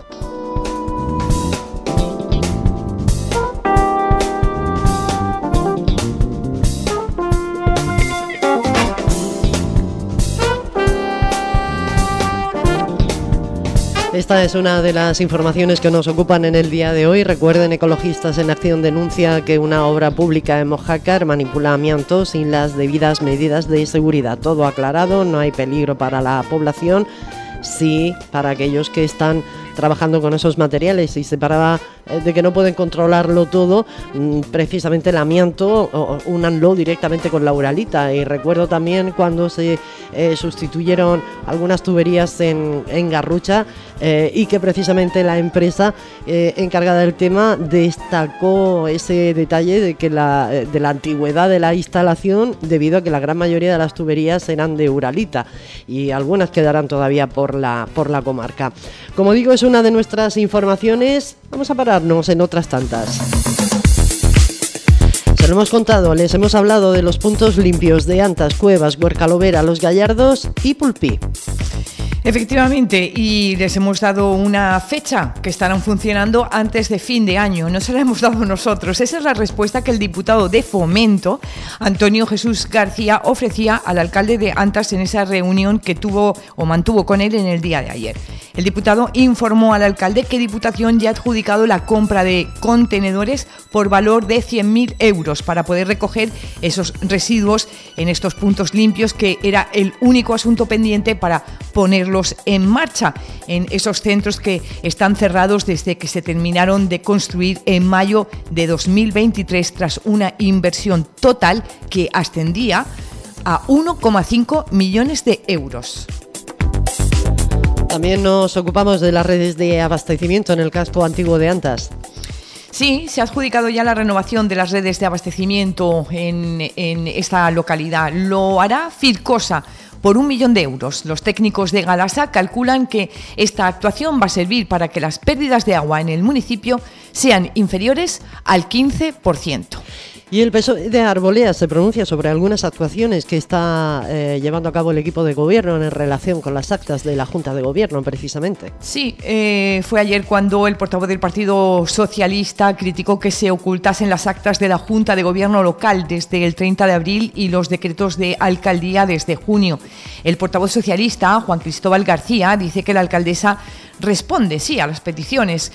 Esta es una de las informaciones que nos ocupan en el día de hoy. Recuerden, Ecologistas en Acción denuncia que una obra pública en Mojácar manipula amianto sin las debidas medidas de seguridad. Todo aclarado, no hay peligro para la población, sí para aquellos que están trabajando con esos materiales y se paraba de que no pueden controlarlo todo, precisamente el amianto, únanlo directamente con la uralita. Y recuerdo también cuando se sustituyeron algunas tuberías en Garrucha y que precisamente la empresa encargada del tema destacó ese detalle de que de la antigüedad de la instalación, debido a que la gran mayoría de las tuberías eran de uralita y algunas quedarán todavía por la comarca. Como digo, es una de nuestras informaciones. Vamos a pararnos en otras tantas. Se lo hemos contado, les hemos hablado de los puntos limpios de Antas, Cuevas, Huercalovera, Los Gallardos y Pulpí. Efectivamente, y les hemos dado una fecha que estarán funcionando antes de fin de año. No se la hemos dado nosotros. Esa es la respuesta que el diputado de Fomento, Antonio Jesús García, ofrecía al alcalde de Antas en esa reunión que mantuvo con él en el día de ayer. El diputado informó al alcalde que Diputación ya ha adjudicado la compra de contenedores por valor de 100.000 euros para poder recoger esos residuos en estos puntos limpios, que era el único asunto pendiente para ponerlos en marcha en esos centros que están cerrados desde que se terminaron de construir en mayo de 2023, tras una inversión total que ascendía a 1,5 millones de euros. También nos ocupamos de las redes de abastecimiento en el casco antiguo de Antas. Sí, se ha adjudicado ya la renovación de las redes de abastecimiento en esta localidad. Lo hará Fircosa por 1 millón de euros. Los técnicos de Galasa calculan que esta actuación va a servir para que las pérdidas de agua en el municipio sean inferiores al 15%. Y el PSOE de Arbolea se pronuncia sobre algunas actuaciones que está llevando a cabo el equipo de gobierno en relación con las actas de la Junta de Gobierno, precisamente. Sí, fue ayer cuando el portavoz del Partido Socialista criticó que se ocultasen las actas de la Junta de Gobierno local desde el 30 de abril y los decretos de alcaldía desde junio. El portavoz socialista, Juan Cristóbal García, dice que la alcaldesa responde, sí, a las peticiones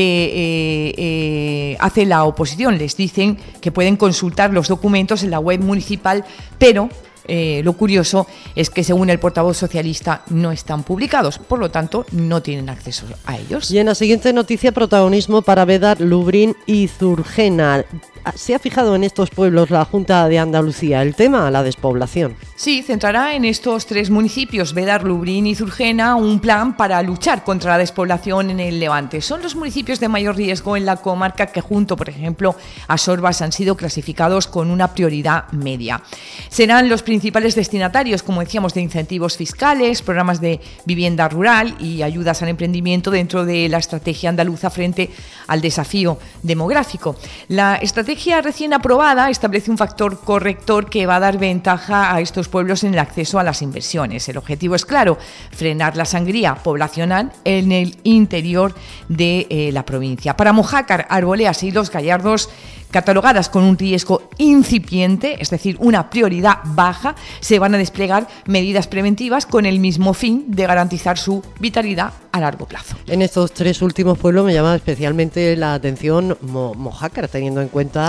que hace la oposición. Les dicen que pueden consultar los documentos en la web municipal, pero lo curioso es que, según el portavoz socialista, no están publicados, por lo tanto no tienen acceso a ellos. Y en la siguiente noticia, protagonismo para Bédar, Lubriñ y Zurgena. ¿Se ha fijado en estos pueblos la Junta de Andalucía el tema, la despoblación? Sí, centrará en estos 3 municipios, Bédar, Lubriñ y Zurgena, un plan para luchar contra la despoblación en el Levante. Son los municipios de mayor riesgo en la comarca que, junto, por ejemplo, a Sorbas, han sido clasificados con una prioridad media. Serán los principales destinatarios, como decíamos, de incentivos fiscales, programas de vivienda rural y ayudas al emprendimiento dentro de la estrategia andaluza frente al desafío demográfico. La estrategia recién aprobada establece un factor corrector que va a dar ventaja a estos pueblos en el acceso a las inversiones. El objetivo es claro: frenar la sangría poblacional en el interior de la provincia. Para Mojácar, Arboleas y Los Gallardos, catalogadas con un riesgo incipiente, es decir, una prioridad baja, se van a desplegar medidas preventivas con el mismo fin de garantizar su vitalidad a largo plazo. En estos 3 últimos pueblos me llama especialmente la atención Mojácar, teniendo en cuenta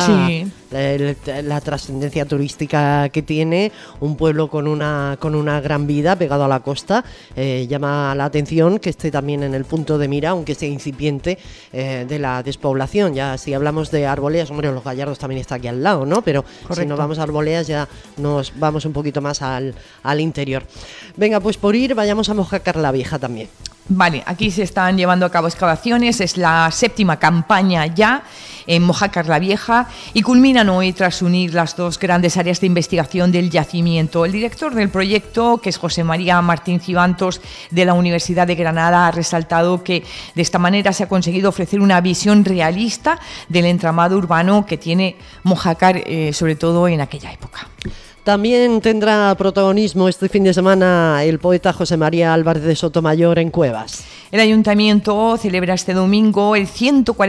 la trascendencia turística que tiene, un pueblo con una gran vida pegado a la costa. Llama la atención que esté también en el punto de mira, aunque sea incipiente, de la despoblación. Ya si hablamos de Arboleas, hombre, Los Gallardos también está aquí al lado, ¿no? Pero correcto, si nos vamos a Arboleas ya nos vamos un poquito más al interior. Venga, pues por ir, vayamos a Mojácar la Vieja también. Vale, aquí se están llevando a cabo excavaciones, es la 7ª campaña ya en Mojácar la Vieja y culminan hoy tras unir las 2 grandes áreas de investigación del yacimiento. El director del proyecto, que es José María Martín Cibantos, de la Universidad de Granada, ha resaltado que de esta manera se ha conseguido ofrecer una visión realista del entramado urbano que tiene Mojácar, sobre todo en aquella época. También tendrá protagonismo este fin de semana el poeta José María Álvarez de Sotomayor en Cuevas. El Ayuntamiento celebra este domingo el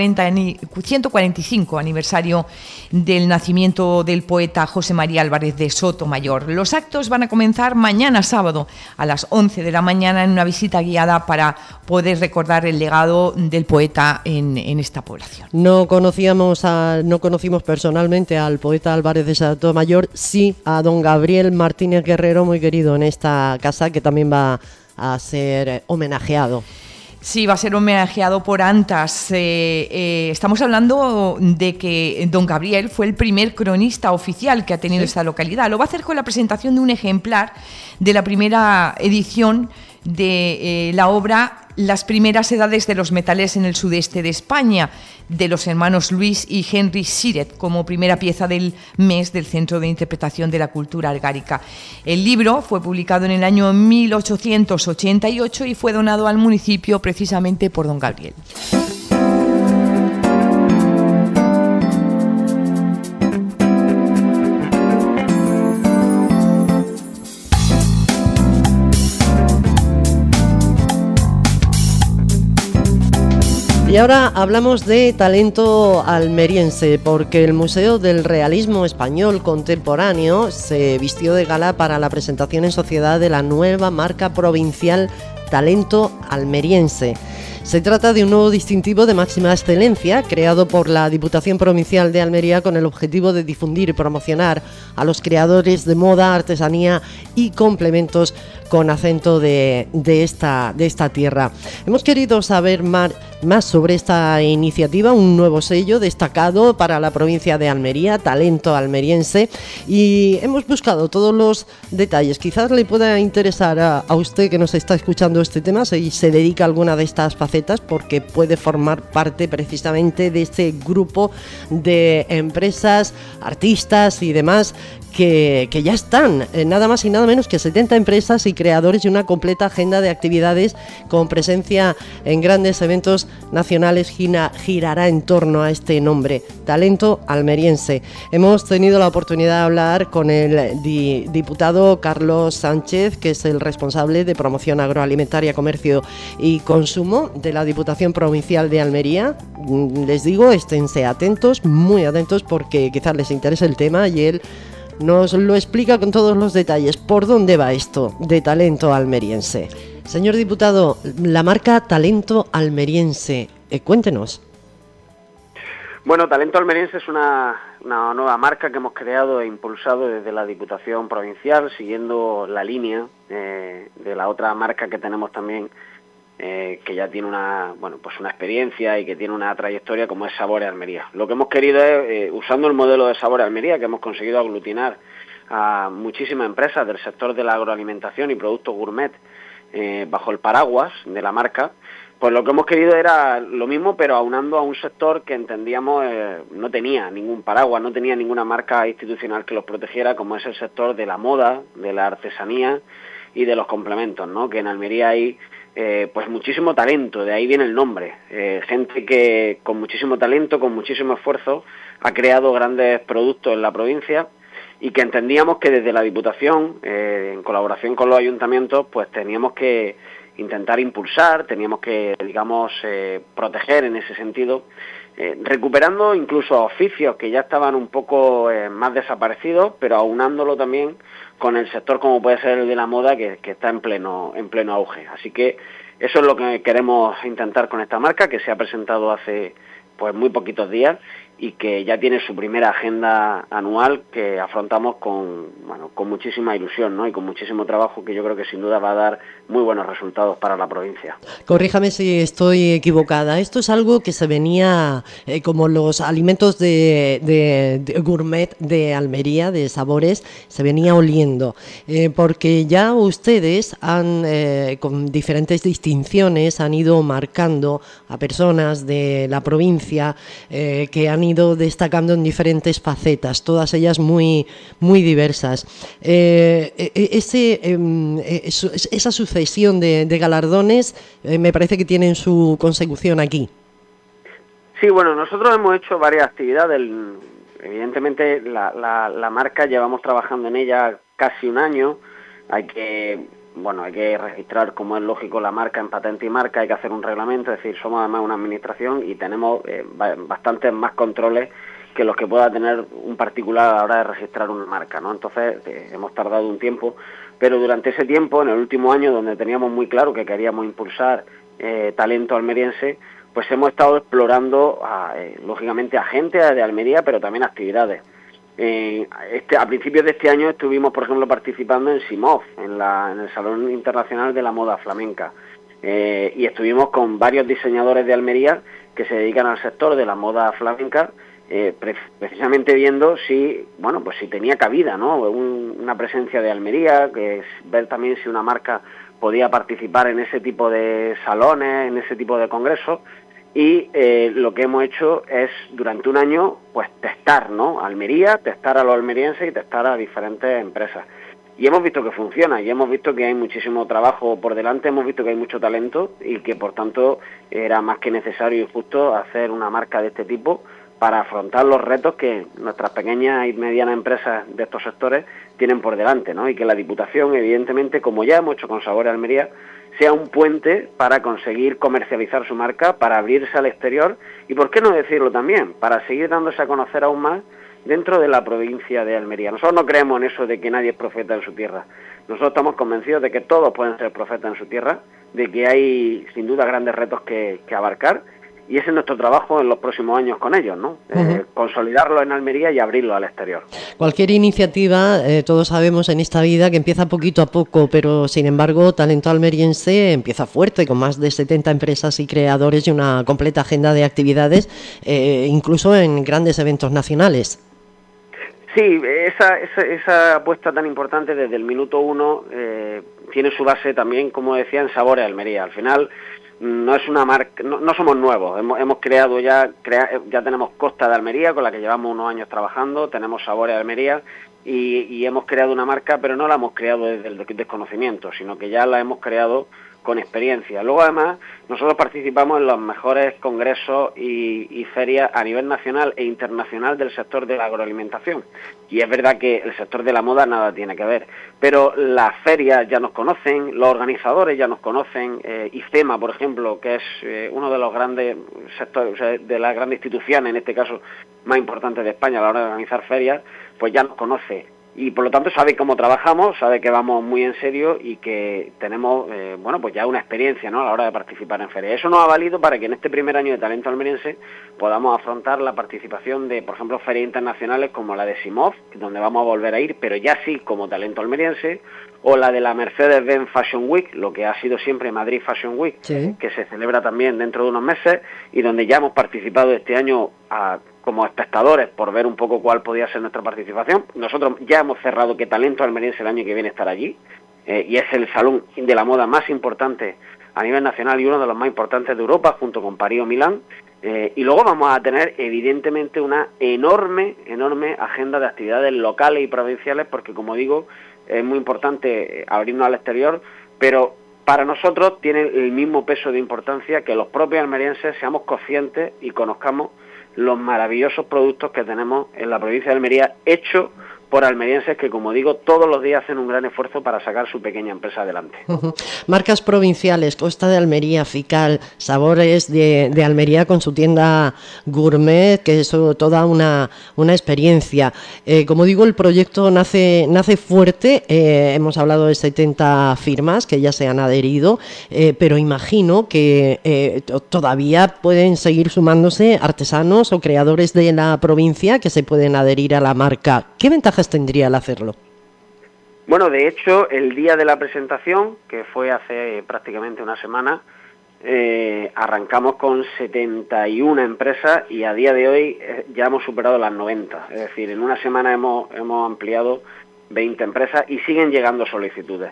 145 aniversario del nacimiento del poeta José María Álvarez de Sotomayor. Los actos van a comenzar mañana sábado a las 11 de la mañana en una visita guiada para poder recordar el legado del poeta en esta población. No conocimos personalmente al poeta Álvarez de Sotomayor, sí a don Gabriel Martínez Guerrero, muy querido en esta casa, que también va a ser homenajeado. Sí, va a ser homenajeado por Antas. Estamos hablando de que don Gabriel fue el primer cronista oficial que ha tenido esta localidad. Lo va a hacer con la presentación de un ejemplar de la primera edición de la obra Las primeras edades de los metales en el sudeste de España, de los hermanos Luis y Henry Siret, como primera pieza del mes del Centro de Interpretación de la Cultura Algárica. El libro fue publicado en el año 1888 y fue donado al municipio precisamente por don Gabriel. Y ahora hablamos de talento almeriense, porque el Museo del Realismo Español Contemporáneo se vistió de gala para la presentación en sociedad de la nueva marca provincial Talento Almeriense. Se trata de un nuevo distintivo de máxima excelencia creado por la Diputación Provincial de Almería con el objetivo de difundir y promocionar a los creadores de moda, artesanía y complementos con acento de esta tierra. Hemos querido saber más sobre esta iniciativa, un nuevo sello destacado para la provincia de Almería, Talento Almeriense, y hemos buscado todos los detalles. Quizás le pueda interesar a usted que nos está escuchando este tema si se dedica a alguna de estas facetas, porque puede formar parte precisamente de este grupo de empresas, artistas y demás que ya están, nada más y nada menos que 70 empresas y creadores y una completa agenda de actividades con presencia en grandes eventos nacionales. Girará en torno a este nombre, Talento Almeriense. Hemos tenido la oportunidad de hablar con el diputado Carlos Sánchez, que es el responsable de promoción agroalimentaria, comercio y consumo de la Diputación Provincial de Almería. Les digo, esténse atentos, muy atentos, porque quizás les interese el tema y él nos lo explica con todos los detalles. ¿Por dónde va esto de Talento Almeriense? Señor diputado, la marca Talento Almeriense, cuéntenos. Bueno, Talento Almeriense es una nueva marca que hemos creado e impulsado desde la Diputación Provincial, siguiendo la línea de la otra marca que tenemos también, que ya tiene una experiencia y que tiene una trayectoria, como es Sabores Almería. Lo que hemos querido es, usando el modelo de Sabores Almería, que hemos conseguido aglutinar a muchísimas empresas del sector de la agroalimentación y productos gourmet bajo el paraguas de la marca, pues lo que hemos querido era lo mismo, pero aunando a un sector que entendíamos no tenía ningún paraguas, no tenía ninguna marca institucional que los protegiera, como es el sector de la moda, de la artesanía y de los complementos, ¿no? Que en Almería hay pues muchísimo talento, de ahí viene el nombre, gente que con muchísimo talento, con muchísimo esfuerzo ha creado grandes productos en la provincia y que entendíamos que desde la Diputación, en colaboración con los ayuntamientos, pues teníamos que intentar impulsar, teníamos que, digamos, proteger en ese sentido, recuperando incluso oficios que ya estaban un poco más desaparecidos, pero aunándolo también con el sector como puede ser el de la moda, que está en pleno auge. Así que eso es lo que queremos intentar con esta marca, que se ha presentado hace pues muy poquitos días y que ya tiene su primera agenda anual, que afrontamos con muchísima ilusión, ¿no? Y con muchísimo trabajo, que yo creo que sin duda va a dar muy buenos resultados para la provincia. Corríjame si estoy equivocada. Esto es algo que se venía como los alimentos de gourmet de Almería, de Sabores, se venía oliendo, porque ya ustedes han, con diferentes distinciones, han ido marcando a personas de la provincia que han ido destacando en diferentes facetas, todas ellas muy diversas. Esa sucesión de galardones me parece que tienen su consecución aquí. Sí, bueno, nosotros hemos hecho varias actividades. Evidentemente la marca llevamos trabajando en ella casi un año. Hay que registrar, como es lógico, la marca en patente y marca, hay que hacer un reglamento, es decir, somos además una administración y tenemos bastantes más controles que los que pueda tener un particular a la hora de registrar una marca, ¿no? Entonces hemos tardado un tiempo, pero durante ese tiempo, en el último año, donde teníamos muy claro que queríamos impulsar talento almeriense, pues hemos estado explorando lógicamente a gente de Almería, pero también actividades. A principios de este año estuvimos, por ejemplo, participando en SIMOF, en el Salón Internacional de la Moda Flamenca. y estuvimos con varios diseñadores de Almería que se dedican al sector de la moda flamenca, precisamente viendo si, bueno, pues si tenía cabida, ¿no? Una presencia de Almería, que es ver también si una marca podía participar en ese tipo de salones, en ese tipo de congresos, y lo que hemos hecho es durante un año pues testar, ¿no? Almería, testar a los almerienses y testar a diferentes empresas. Y hemos visto que funciona, y hemos visto que hay muchísimo trabajo por delante, hemos visto que hay mucho talento y que por tanto era más que necesario y justo hacer una marca de este tipo para afrontar los retos que nuestras pequeñas y medianas empresas de estos sectores tienen por delante, ¿no? Y que la Diputación, evidentemente, como ya hemos hecho con Sabores Almería, sea un puente para conseguir comercializar su marca, para abrirse al exterior y, por qué no decirlo también, para seguir dándose a conocer aún más dentro de la provincia de Almería. Nosotros no creemos en eso de que nadie es profeta en su tierra. Nosotros estamos convencidos de que todos pueden ser profetas en su tierra, de que hay sin duda grandes retos que abarcar, y ese es nuestro trabajo en los próximos años con ellos, ¿no? Consolidarlo en Almería y abrirlo al exterior. Cualquier iniciativa, todos sabemos en esta vida que empieza poquito a poco, pero sin embargo Talento Almeriense empieza fuerte, con más de 70 empresas y creadores y una completa agenda de actividades, incluso en grandes eventos nacionales. Sí, esa apuesta tan importante desde el minuto uno tiene su base también, como decía, en Sabores Almería. Al final no es una marca, no somos nuevos, hemos creado ya tenemos Costa de Almería, con la que llevamos unos años trabajando, tenemos Sabores Almería y hemos creado una marca, pero no la hemos creado desde el desconocimiento, sino que ya la hemos creado con experiencia. Luego, además, nosotros participamos en los mejores congresos y ferias a nivel nacional e internacional del sector de la agroalimentación. Y es verdad que el sector de la moda nada tiene que ver, pero las ferias ya nos conocen, los organizadores ya nos conocen, IFEMA, por ejemplo, que es uno de los grandes sectores, o sea, de las grandes instituciones, en este caso, más importantes de España a la hora de organizar ferias, pues ya nos conoce. Y por lo tanto sabe cómo trabajamos, sabe que vamos muy en serio y que tenemos, bueno, pues ya una experiencia, ¿no?, a la hora de participar en ferias. Eso nos ha valido para que en este primer año de Talento Almeriense podamos afrontar la participación de, por ejemplo, ferias internacionales como la de Simov, donde vamos a volver a ir, pero ya sí como Talento Almeriense, o la de la Mercedes-Benz Fashion Week, lo que ha sido siempre Madrid Fashion Week, sí, que se celebra también dentro de unos meses y donde ya hemos participado este año como espectadores por ver un poco cuál podía ser nuestra participación. Nosotros ya hemos cerrado que Talento Almeriense el año que viene estará allí, y es el salón de la moda más importante a nivel nacional y uno de los más importantes de Europa, junto con París o Milán, y luego vamos a tener evidentemente una enorme agenda de actividades locales y provinciales, porque como digo, es muy importante abrirnos al exterior, pero para nosotros tiene el mismo peso de importancia que los propios almerienses seamos conscientes y conozcamos los maravillosos productos que tenemos en la provincia de Almería, hechos por almerienses que, como digo, todos los días hacen un gran esfuerzo para sacar su pequeña empresa adelante. Marcas provinciales, Costa de Almería, Fical, Sabores de Almería con su tienda gourmet, que es toda una experiencia. Como digo, el proyecto nace fuerte, hemos hablado de 70 firmas que ya se han adherido, pero imagino que todavía pueden seguir sumándose artesanos o creadores de la provincia que se pueden adherir a la marca. ¿Qué ventajas tendría al hacerlo? Bueno, de hecho, el día de la presentación, que fue hace prácticamente una semana, arrancamos con 71 empresas y a día de hoy ya hemos superado las 90. Es decir, en una semana hemos ampliado 20 empresas y siguen llegando solicitudes.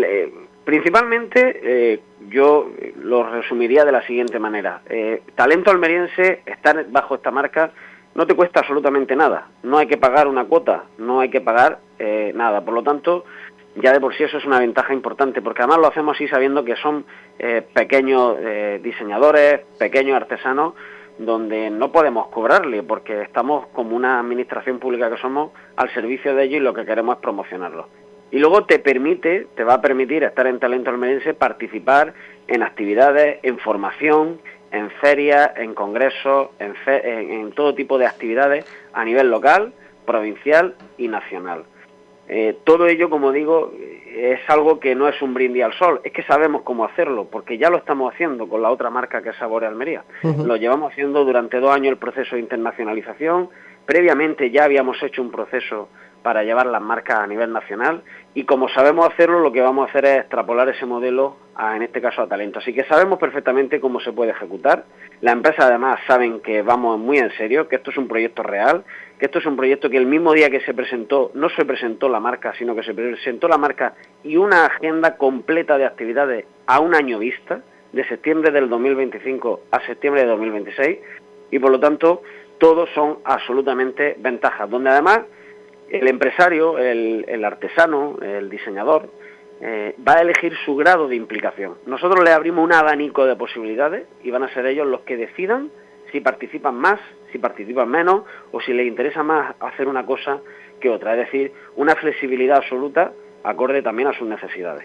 Principalmente, yo lo resumiría de la siguiente manera. Talento Almeriense, estar bajo esta marca, no te cuesta absolutamente nada, no hay que pagar una cuota, no hay que pagar nada, por lo tanto, ya de por sí eso es una ventaja importante, porque además lo hacemos así sabiendo que son pequeños diseñadores, pequeños artesanos, donde no podemos cobrarle, porque estamos como una administración pública que somos al servicio de ellos y lo que queremos es promocionarlo. Y luego te va a permitir estar en Talento Almeriense, participar en actividades, en formación, en ferias, en congresos, en todo tipo de actividades a nivel local, provincial y nacional. Todo ello, como digo, es algo que no es un brindis al sol, es que sabemos cómo hacerlo, porque ya lo estamos haciendo con la otra marca que es Sabores Almería. Lo llevamos haciendo durante 2 años el proceso de internacionalización. Previamente ya habíamos hecho un proceso para llevar las marcas a nivel nacional, y como sabemos hacerlo, lo que vamos a hacer es extrapolar ese modelo en este caso a Talento. Así que sabemos perfectamente cómo se puede ejecutar. Las empresas además saben que vamos muy en serio, que esto es un proyecto real, que esto es un proyecto que el mismo día que se presentó, no se presentó la marca, sino que se presentó la marca y una agenda completa de actividades a un año vista, de septiembre del 2025 a septiembre de 2026, y por lo tanto todos son absolutamente ventajas, donde además el empresario, el artesano, el diseñador, va a elegir su grado de implicación. Nosotros le abrimos un abanico de posibilidades y van a ser ellos los que decidan si participan más, si participan menos, o si les interesa más hacer una cosa que otra. Es decir, una flexibilidad absoluta acorde también a sus necesidades.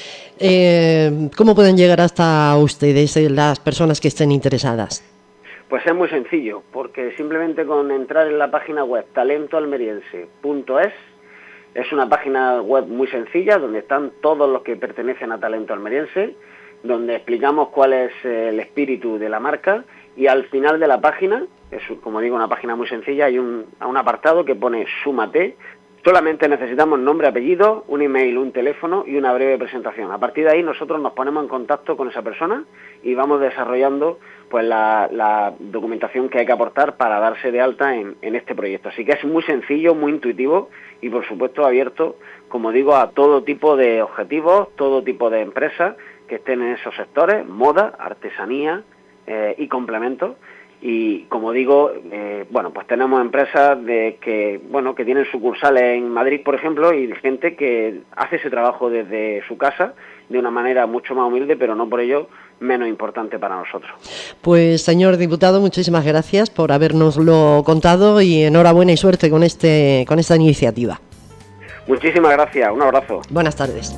¿Cómo pueden llegar hasta ustedes, las personas que estén interesadas? Pues es muy sencillo, porque simplemente con entrar en la página web talentoalmeriense.es, es una página web muy sencilla donde están todos los que pertenecen a Talento Almeriense, donde explicamos cuál es el espíritu de la marca, y al final de la página, es como digo una página muy sencilla, hay un apartado que pone súmate. Solamente necesitamos nombre, apellido, un email, un teléfono y una breve presentación. A partir de ahí nosotros nos ponemos en contacto con esa persona y vamos desarrollando pues la documentación que hay que aportar para darse de alta en este proyecto. Así que es muy sencillo, muy intuitivo y por supuesto abierto, como digo, a todo tipo de objetivos, todo tipo de empresas que estén en esos sectores, moda, artesanía y complementos. Y como digo, pues tenemos empresas que tienen sucursales en Madrid, por ejemplo, y gente que hace ese trabajo desde su casa de una manera mucho más humilde, pero no por ello menos importante para nosotros. Pues señor diputado, muchísimas gracias por habernoslo contado y enhorabuena y suerte con esta iniciativa. Muchísimas gracias, un abrazo. Buenas tardes.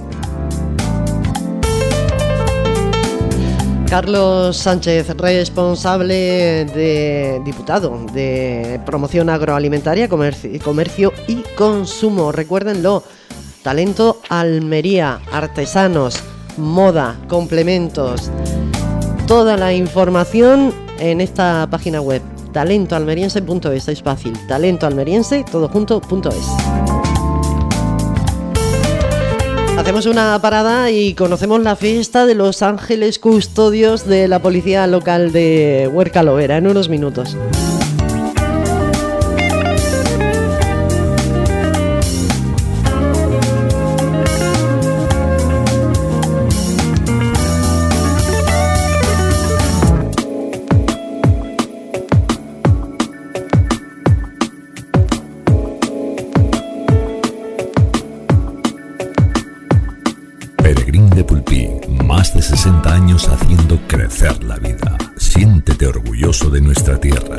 Carlos Sánchez, responsable de diputado de promoción agroalimentaria, comercio y consumo. Recuérdenlo, Talento Almería, artesanos, moda, complementos. Toda la información en esta página web, talentoalmeriense.es, es fácil, talentoalmeriense, todo junto.es. Hacemos una parada y conocemos la fiesta de los ángeles custodios de la policía local de Huerca Lovera en unos minutos. Más de 60 años haciendo crecer la vida. Siéntete orgulloso de nuestra tierra.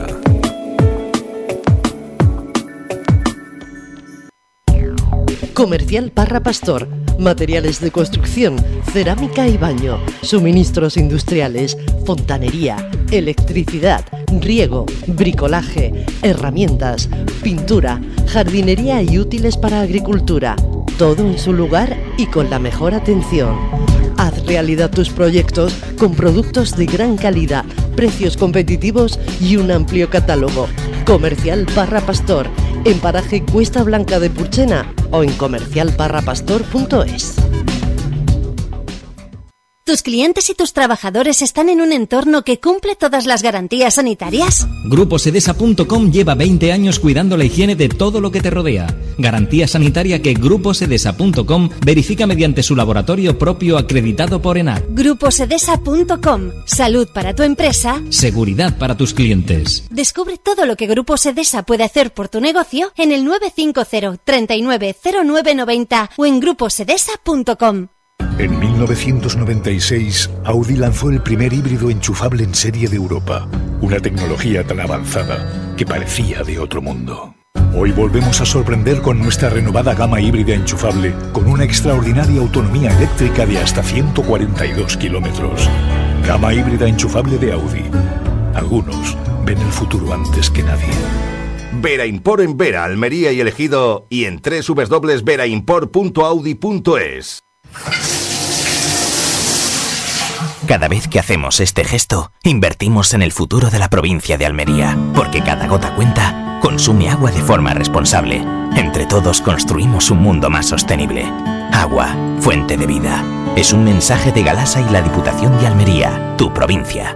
Comercial Parra Pastor. Materiales de construcción, cerámica y baño, suministros industriales, fontanería, electricidad, riego, bricolaje, herramientas, pintura, jardinería y útiles para agricultura. Todo en su lugar y con la mejor atención. Haz realidad tus proyectos con productos de gran calidad, precios competitivos y un amplio catálogo. Comercial Parra Pastor, en paraje Cuesta Blanca de Purchena o en comercialparrapastor.es. ¿Tus clientes y tus trabajadores están en un entorno que cumple todas las garantías sanitarias? GrupoSedesa.com lleva 20 años cuidando la higiene de todo lo que te rodea. Garantía sanitaria que GrupoSedesa.com verifica mediante su laboratorio propio acreditado por ENAC. GrupoSedesa.com. Salud para tu empresa. Seguridad para tus clientes. Descubre todo lo que Grupo Sedesa puede hacer por tu negocio en el 950 39 09 90 o en gruposedesa.com. En 1996, Audi lanzó el primer híbrido enchufable en serie de Europa. Una tecnología tan avanzada que parecía de otro mundo. Hoy volvemos a sorprender con nuestra renovada gama híbrida enchufable, con una extraordinaria autonomía eléctrica de hasta 142 kilómetros. Gama híbrida enchufable de Audi. Algunos ven el futuro antes que nadie. Vera Import en Vera, Almería y El Ejido, y en www.veraimport.audi.es. Cada vez que hacemos este gesto, invertimos en el futuro de la provincia de Almería, porque cada gota cuenta Consume agua de forma responsable. Entre todos construimos un mundo más sostenible. Agua, fuente de vida. Es un mensaje de Galasa y la Diputación de Almería, tu provincia.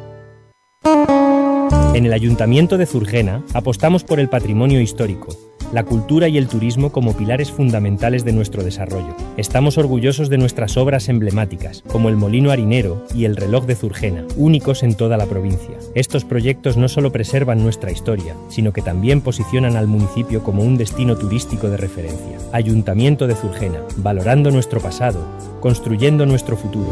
En el Ayuntamiento de Zurgena apostamos por el patrimonio histórico, la cultura y el turismo como pilares fundamentales de nuestro desarrollo. Estamos orgullosos de nuestras obras emblemáticas, como el Molino Harinero y el Reloj de Zurgena, únicos en toda la provincia. Estos proyectos no solo preservan nuestra historia, sino que también posicionan al municipio como un destino turístico de referencia. Ayuntamiento de Zurgena, valorando nuestro pasado, construyendo nuestro futuro.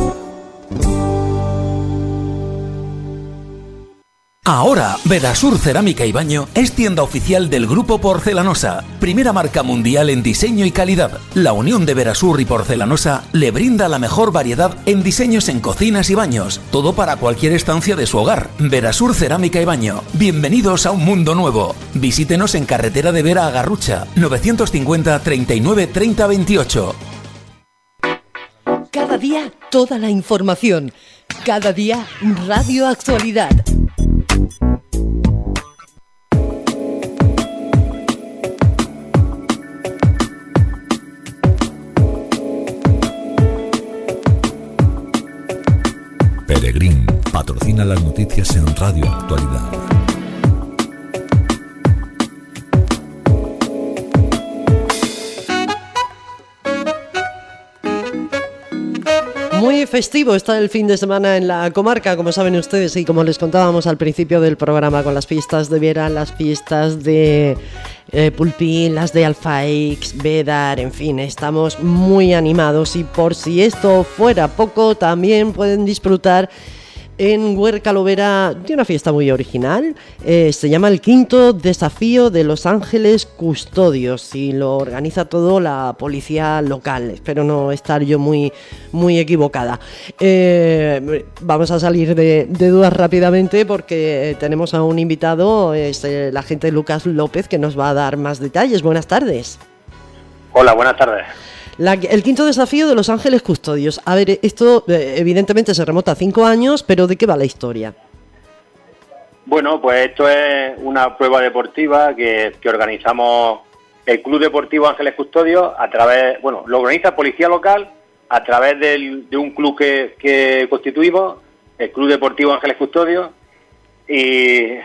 Ahora, Verasur Cerámica y Baño es tienda oficial del Grupo Porcelanosa, primera marca mundial en diseño y calidad. La unión de Verasur y Porcelanosa le brinda la mejor variedad en diseños en cocinas y baños, todo para cualquier estancia de su hogar. Verasur Cerámica y Baño, bienvenidos a un mundo nuevo. Visítenos en Carretera de Vera a Garrucha, 950 39 30 28. Cada día toda la información. Cada día Radio Actualidad. Peregrín patrocina las noticias en Radio Actualidad. Muy festivo está el fin de semana en la comarca, como saben ustedes, y como les contábamos al principio del programa, con las fiestas de Vera, las fiestas de Pulpí, las de Alfaix, Bédar, en fin, estamos muy animados, y por si esto fuera poco, también pueden disfrutar en Huerca Lovera de una fiesta muy original. Se llama el Quinto Desafío de Los Ángeles Custodios y lo organiza todo la policía local. Espero no estar yo muy equivocada. Vamos a salir de dudas rápidamente porque tenemos a un invitado, es el agente Lucas López, que nos va a dar más detalles. Buenas tardes. Hola, buenas tardes. El quinto desafío de Los Ángeles Custodios. A ver, esto evidentemente se remota a 5 años, pero ¿de qué va la historia? Bueno, pues esto es una prueba deportiva que organizamos el Club Deportivo Ángeles Custodios a través, bueno, lo organiza Policía Local a través de un club que constituimos, el Club Deportivo Ángeles Custodios, y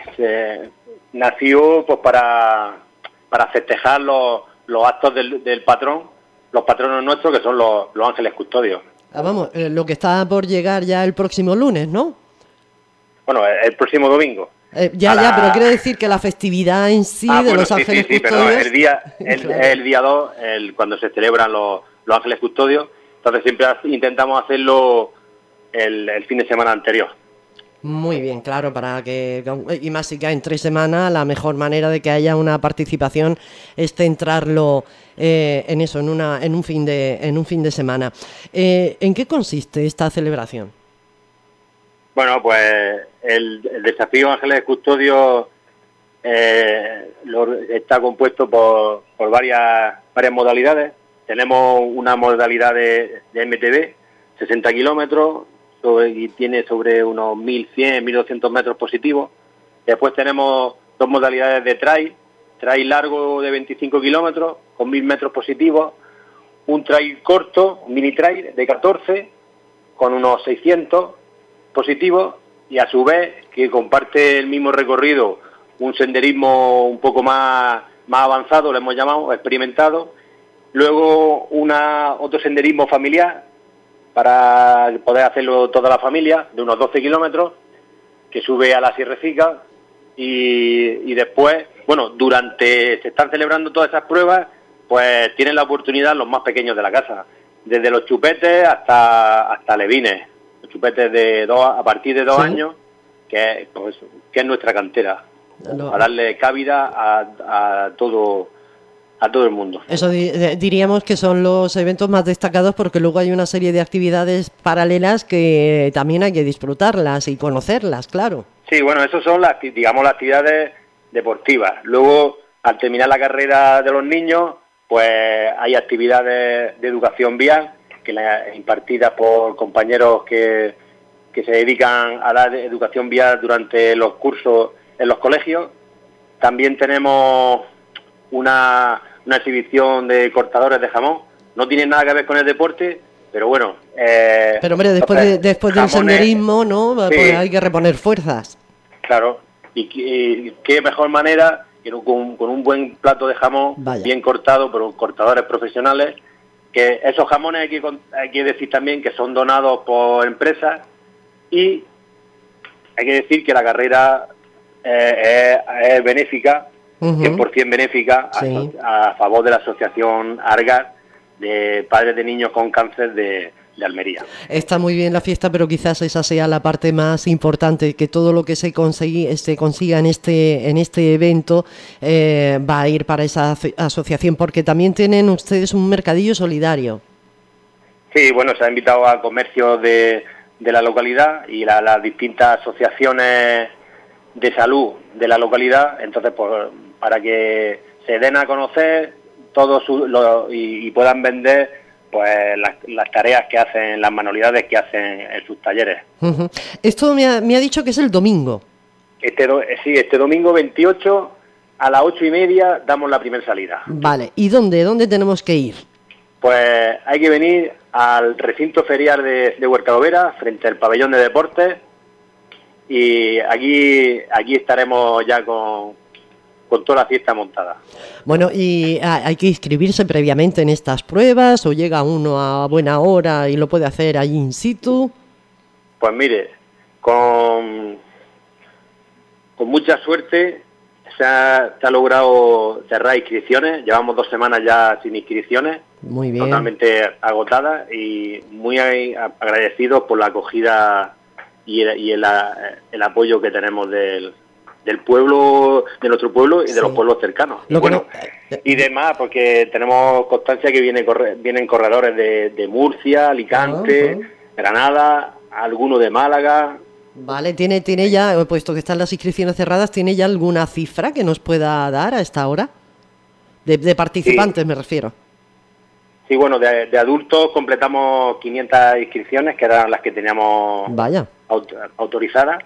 nació pues para festejar los actos del patrón, los patronos nuestros, que son los Ángeles Custodios. Vamos, lo que está por llegar ya el próximo lunes, ¿no? Bueno, el próximo domingo. Ya, pero quiero decir que la festividad en sí de los Ángeles Custodios... Perdón, el día 2, cuando se celebran los Ángeles Custodios, entonces siempre intentamos hacerlo el fin de semana anterior. Muy bien, claro, para que, y más si cae en 3 semanas, la mejor manera de que haya una participación es centrarlo en eso, en un fin de semana. ¿En qué consiste esta celebración? Bueno, pues el desafío Ángeles Custodios está compuesto por varias modalidades. Tenemos una modalidad de MTB, 60 kilómetros, y tiene sobre unos 1.100, 1.200 metros positivos. Después tenemos 2 modalidades de trail largo de 25 kilómetros con 1.000 metros positivos, un trail corto, un mini trail de 14 con unos 600 positivos, y a su vez que comparte el mismo recorrido un senderismo un poco más avanzado, lo hemos llamado, experimentado. Luego otro senderismo familiar para poder hacerlo toda la familia, de unos 12 kilómetros, que sube a la Sierrecica, y después, bueno, se están celebrando todas esas pruebas, pues tienen la oportunidad los más pequeños de la casa, desde los chupetes hasta levines, los chupetes a partir de 2 años, que es nuestra cantera, a darle cabida a todo el mundo. Eso diríamos que son los eventos más destacados, porque luego hay una serie de actividades paralelas que también hay que disfrutarlas y conocerlas, claro. Sí, bueno, esas son las actividades deportivas. Luego, al terminar la carrera de los niños, pues hay actividades de educación vial, impartidas por compañeros que se dedican a dar educación vial durante los cursos en los colegios. También tenemos una exhibición de cortadores de jamón. No tiene nada que ver con el deporte, pero bueno. Pero hombre, después del senderismo, ¿no? Sí. Pues hay que reponer fuerzas. Claro, y qué mejor manera que con un buen plato de jamón, bien cortado por cortadores profesionales, que esos jamones hay que decir también que son donados por empresas, y hay que decir que la carrera es benéfica, 100% benéfica, a favor de la asociación ARGAR, de padres de niños con cáncer de Almería. Está muy bien la fiesta, pero quizás esa sea la parte más importante, que todo lo que se consiga en este evento va a ir para esa asociación, porque también tienen ustedes un mercadillo solidario. Sí, bueno, se ha invitado a comercios de la localidad y las distintas asociaciones de salud de la localidad, entonces pues, para que se den a conocer todos y puedan vender pues las tareas que hacen, las manualidades que hacen en sus talleres. Esto me ha dicho que es el domingo. Este domingo 28 a las 8:30 damos la primera salida. Vale, ¿y dónde tenemos que ir? Pues hay que venir al recinto ferial de Huercalovera, frente al pabellón de deportes, y aquí estaremos ya con toda la fiesta montada. Bueno, ¿y hay que inscribirse previamente en estas pruebas o llega uno a buena hora y lo puede hacer allí in situ? Pues mire, con mucha suerte se ha logrado cerrar inscripciones. Llevamos 2 semanas ya sin inscripciones, muy bien, totalmente agotadas, y muy agradecidos por la acogida y el apoyo que tenemos del pueblo, de nuestro pueblo y de los pueblos cercanos. Y demás, porque tenemos constancia que vienen corredores de Murcia, Alicante, Granada, algunos de Málaga. Vale, ¿tiene ya, puesto que están las inscripciones cerradas, ¿tiene ya alguna cifra que nos pueda dar a esta hora? De participantes, me refiero. Sí, bueno, de adultos completamos 500 inscripciones, que eran las que teníamos autorizadas.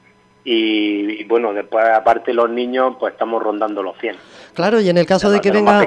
Y bueno, después aparte los niños pues estamos rondando los 100. Claro, y en el caso de que vengan,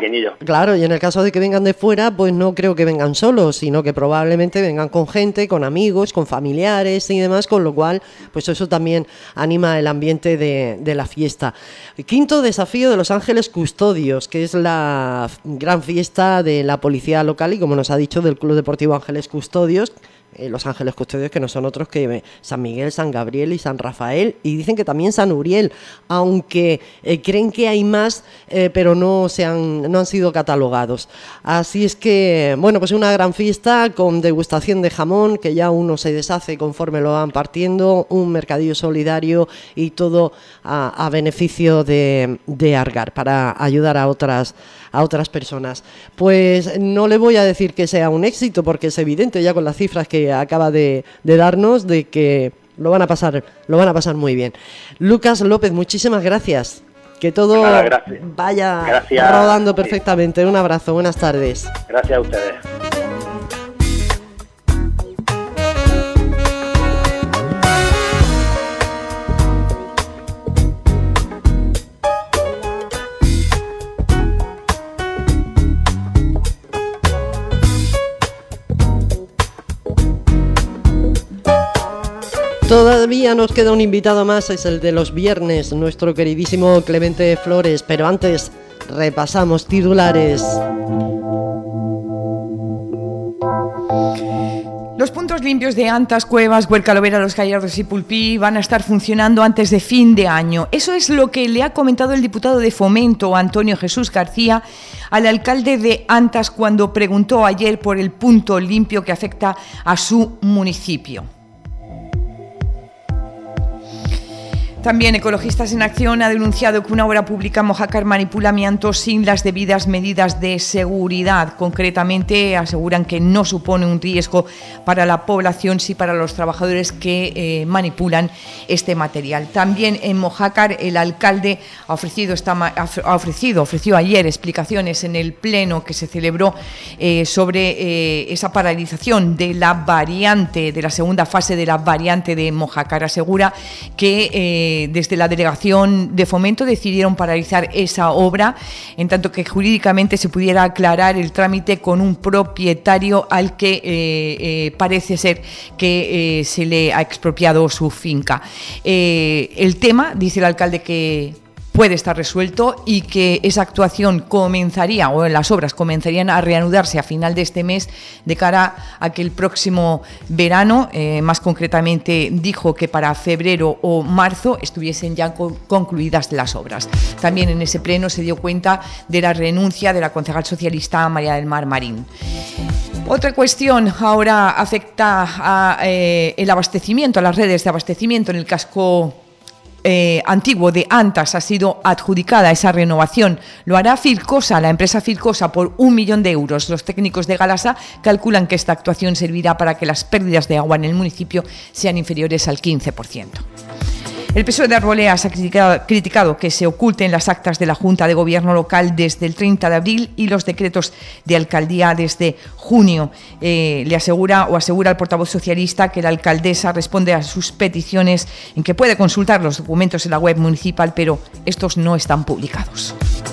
de fuera, pues no creo que vengan solos, sino que probablemente vengan con gente, con amigos, con familiares y demás, con lo cual pues eso también anima el ambiente de la fiesta. Quinto desafío de Los Ángeles Custodios, que es la gran fiesta de la policía local y, como nos ha dicho, del Club Deportivo Ángeles Custodios. Los Ángeles Custodios, que no son otros que San Miguel, San Gabriel y San Rafael, y dicen que también San Uriel, aunque creen que hay más, pero no han sido catalogados. Así es que, bueno, pues una gran fiesta con degustación de jamón, que ya uno se deshace conforme lo van partiendo, un mercadillo solidario y todo a beneficio de ARGAR, para ayudar a otras personas. Pues no le voy a decir que sea un éxito, porque es evidente ya con las cifras que acaba de darnos de que lo van a pasar muy bien. Lucas López, muchísimas gracias. Que todo vaya rodando perfectamente. Un abrazo, buenas tardes. Gracias a ustedes. Todavía nos queda un invitado más, es el de los viernes, nuestro queridísimo Clemente Flores, pero antes repasamos titulares. Los puntos limpios de Antas, Cuevas, Huercalovera, Los Gallardos y Pulpí van a estar funcionando antes de fin de año. Eso es lo que le ha comentado el diputado de Fomento, Antonio Jesús García, al alcalde de Antas cuando preguntó ayer por el punto limpio que afecta a su municipio. También Ecologistas en Acción ha denunciado que una obra pública en Mojácar manipula amianto sin las debidas medidas de seguridad. Concretamente, aseguran que no supone un riesgo para la población, sí para los trabajadores que manipulan este material. También en Mojácar el alcalde ofreció ayer explicaciones en el pleno que se celebró sobre esa paralización de la variante, de la segunda fase de la variante de Mojácar. Asegura que desde la Delegación de Fomento decidieron paralizar esa obra, en tanto que jurídicamente se pudiera aclarar el trámite con un propietario al que parece ser que se le ha expropiado su finca. El tema, dice el alcalde, que puede estar resuelto y que esa actuación comenzaría, o las obras comenzarían a reanudarse a final de este mes de cara a que el próximo verano, más concretamente dijo que para febrero o marzo estuviesen ya concluidas las obras. También en ese pleno se dio cuenta de la renuncia de la concejal socialista María del Mar Marín. Otra cuestión ahora afecta a el abastecimiento, a las redes de abastecimiento en el casco antiguo de Antas. Ha sido adjudicada esa renovación. Lo hará Fircosa, la empresa Fircosa, por 1 millón de euros. Los técnicos de Galasa calculan que esta actuación servirá para que las pérdidas de agua en el municipio sean inferiores al 15%. El PSOE de Arboleas ha criticado que se oculten las actas de la Junta de Gobierno local desde el 30 de abril y los decretos de alcaldía desde junio. Asegura el portavoz socialista que la alcaldesa responde a sus peticiones en que puede consultar los documentos en la web municipal, pero estos no están publicados.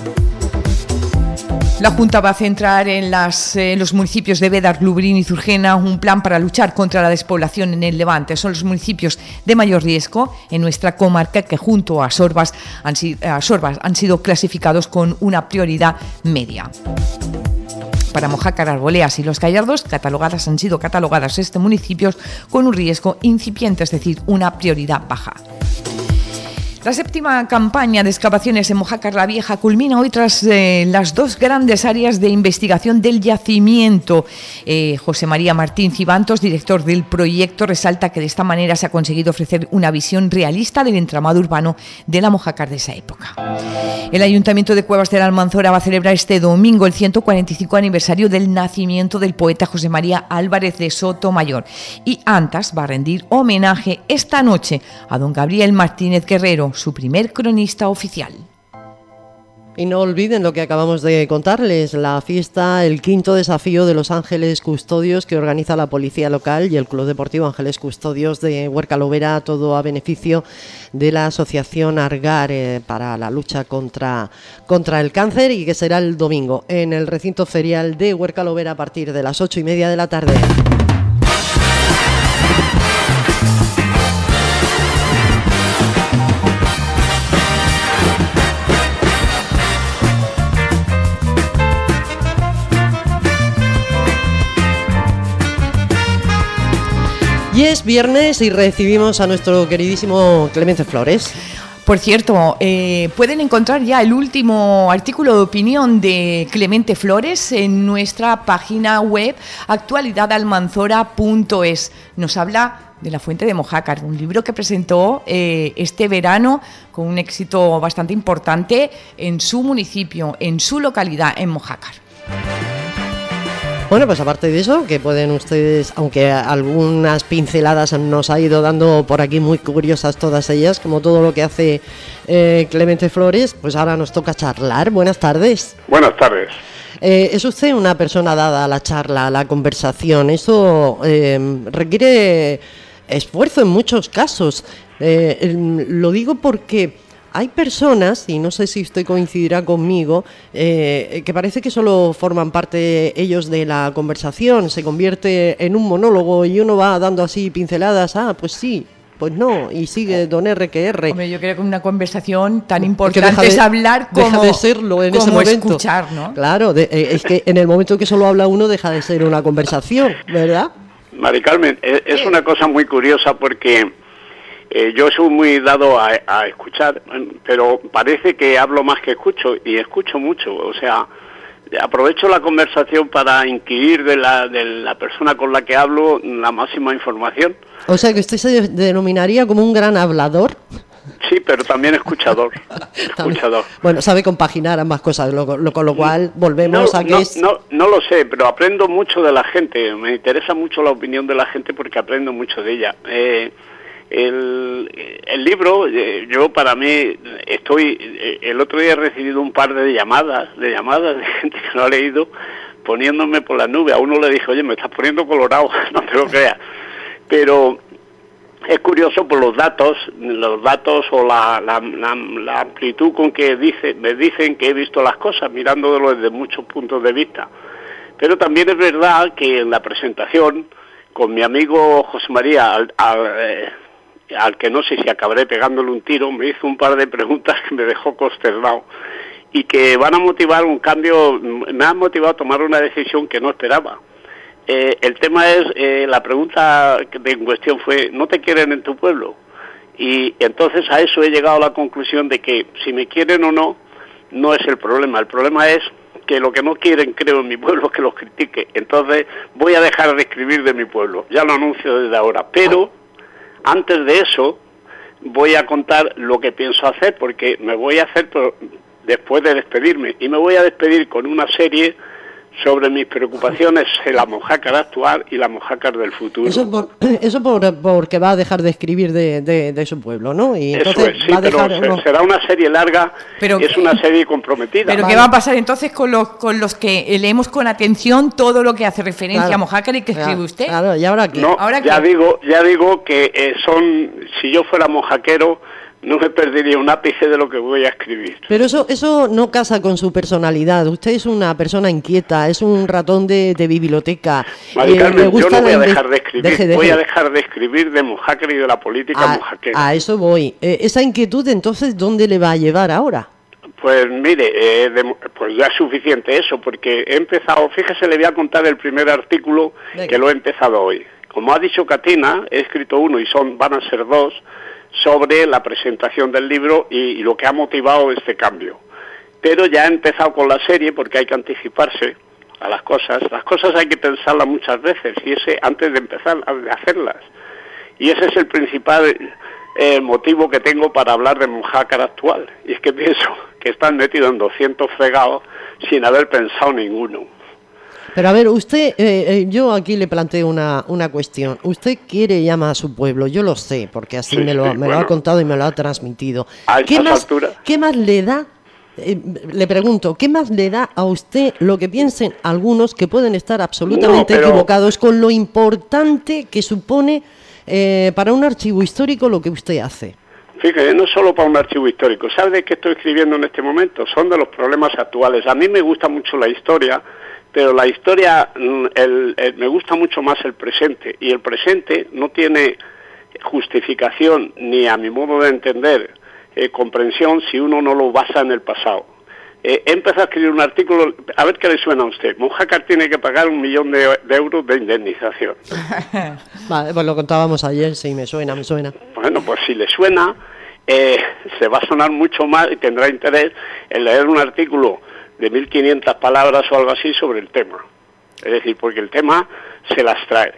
La Junta va a centrar en los municipios de Bédar, Lubrión y Zurgena un plan para luchar contra la despoblación en el Levante. Son los municipios de mayor riesgo en nuestra comarca que junto a Sorbas han sido clasificados con una prioridad media. Para Mojácar, Arboleas y Los Gallardos han sido catalogadas estos municipios con un riesgo incipiente, es decir, una prioridad baja. La 7ª campaña de excavaciones en Mojácar la Vieja culmina hoy tras las 2 grandes áreas de investigación del yacimiento. José María Martín Cibantos, director del proyecto, resalta que de esta manera se ha conseguido ofrecer una visión realista del entramado urbano de la Mojácar de esa época. El Ayuntamiento de Cuevas de la Almanzora va a celebrar este domingo el 145 aniversario del nacimiento del poeta José María Álvarez de Sotomayor, y Antas va a rendir homenaje esta noche a don Gabriel Martínez Guerrero, su primer cronista oficial. Y no olviden lo que acabamos de contarles, la fiesta, el 5º desafío de Los Ángeles Custodios que organiza la Policía Local y el Club Deportivo Ángeles Custodios de Huerca-Lovera, todo a beneficio de la Asociación Argar para la lucha contra el cáncer, y que será el domingo en el recinto ferial de Huerca-Lovera a partir de las 8:30 de la tarde. Y es viernes y recibimos a nuestro queridísimo Clemente Flores. Por cierto, pueden encontrar ya el último artículo de opinión de Clemente Flores en nuestra página web actualidadalmanzora.es. Nos habla de La Fuente de Mojácar, un libro que presentó este verano con un éxito bastante importante en su municipio, en su localidad, en Mojácar. Bueno, pues aparte de eso, que pueden ustedes, aunque algunas pinceladas nos ha ido dando por aquí muy curiosas todas ellas, como todo lo que hace Clemente Flores, pues ahora nos toca charlar. Buenas tardes. Buenas tardes. Es usted una persona dada a la charla, a la conversación. Eso requiere esfuerzo en muchos casos. Lo digo porque hay personas, y no sé si usted coincidirá conmigo, que parece que solo forman parte ellos de la conversación, se convierte en un monólogo y uno va dando así pinceladas, pues sí, pues no, y sigue don R que R. Hombre, yo creo que una conversación tan importante es hablar como, deja de serlo en ese momento. Escuchar, ¿no? Claro, es que en el momento que solo habla uno deja de ser una conversación, ¿verdad? Mari Carmen, es una cosa muy curiosa porque yo soy muy dado a escuchar, pero parece que hablo más que escucho, y escucho mucho. O sea, aprovecho la conversación para inquirir de la persona con la que hablo la máxima información. O sea, que usted se denominaría como un gran hablador. Sí, pero también escuchador. Escuchador. Bueno, sabe compaginar ambas cosas, con lo cual volvemos a que no lo sé, pero aprendo mucho de la gente. Me interesa mucho la opinión de la gente porque aprendo mucho de ella. El libro, yo para mí el otro día he recibido un par de llamadas de gente que lo ha leído poniéndome por la nube. A uno le dije, oye, me estás poniendo colorado, no te lo creas. Pero es curioso por los datos o la amplitud con que me dicen que he visto las cosas, mirándolo desde muchos puntos de vista. Pero también es verdad que en la presentación, con mi amigo José María, al que no sé si acabaré pegándole un tiro, me hizo un par de preguntas que me dejó consternado y que van a motivar un cambio, me han motivado a tomar una decisión que no esperaba. El tema es, la pregunta en cuestión fue, ¿no te quieren en tu pueblo? Y entonces a eso he llegado a la conclusión de que si me quieren o no, no es el problema es que lo que no quieren, creo, en mi pueblo es que los critique. Entonces voy a dejar de escribir de mi pueblo, ya lo anuncio desde ahora, pero antes de eso voy a contar lo que pienso hacer, porque me voy a hacer después de despedirme, y me voy a despedir con una serie sobre mis preocupaciones en la mojácar actual y la mojácar del futuro. Eso porque va a dejar de escribir de su pueblo, ¿no? Y entonces eso es, sí, va a dejar, será una serie larga, es una serie comprometida. Pero ¿qué va a pasar entonces con los que leemos con atención todo lo que hace referencia a mojácar y que escribe usted? Claro, ¿y ahora qué? No, ¿Ahora ya digo que si yo fuera mojaquero, no me perdería un ápice de lo que voy a escribir. Pero eso no casa con su personalidad. Usted es una persona inquieta, es un ratón de biblioteca. Mari Carmen, yo no voy a dejar de escribir, voy a dejar de escribir de mojácar y de la política mojaquera. A eso voy. Esa inquietud, entonces, ¿dónde le va a llevar ahora? Pues mire, pues ya es suficiente eso, porque he empezado, fíjese, le voy a contar el primer artículo que lo he empezado hoy. Como ha dicho Catina, he escrito uno y van a ser dos, sobre la presentación del libro y lo que ha motivado este cambio. Pero ya he empezado con la serie porque hay que anticiparse a las cosas. Las cosas hay que pensarlas muchas veces y ese antes de empezar a hacerlas. Y ese es el principal motivo que tengo para hablar de mojácar actual. Y es que pienso que están metidos en 200 fregados sin haber pensado ninguno. Pero a ver, usted, yo aquí le planteo una cuestión. Usted quiere y ama a su pueblo, yo lo sé, porque así me lo ha contado y me lo ha transmitido. ¿Qué más le da? Le pregunto, ¿qué más le da a usted lo que piensen algunos que pueden estar absolutamente equivocados con lo importante que supone para un archivo histórico lo que usted hace? Fíjese, no solo para un archivo histórico. ¿Sabe de qué estoy escribiendo en este momento? Son de los problemas actuales. A mí me gusta mucho la historia, pero la historia, me gusta mucho más el presente, y el presente no tiene justificación, ni a mi modo de entender, comprensión, si uno no lo basa en el pasado. He empezado a escribir un artículo, a ver qué le suena a usted. Mojácar tiene que pagar 1 millón de euros de indemnización. Vale, pues lo contábamos ayer, sí, me suena. Bueno, pues si le suena, se va a sonar mucho más y tendrá interés en leer un artículo de 1500 palabras o algo así sobre el tema. Es decir, porque el tema se las trae.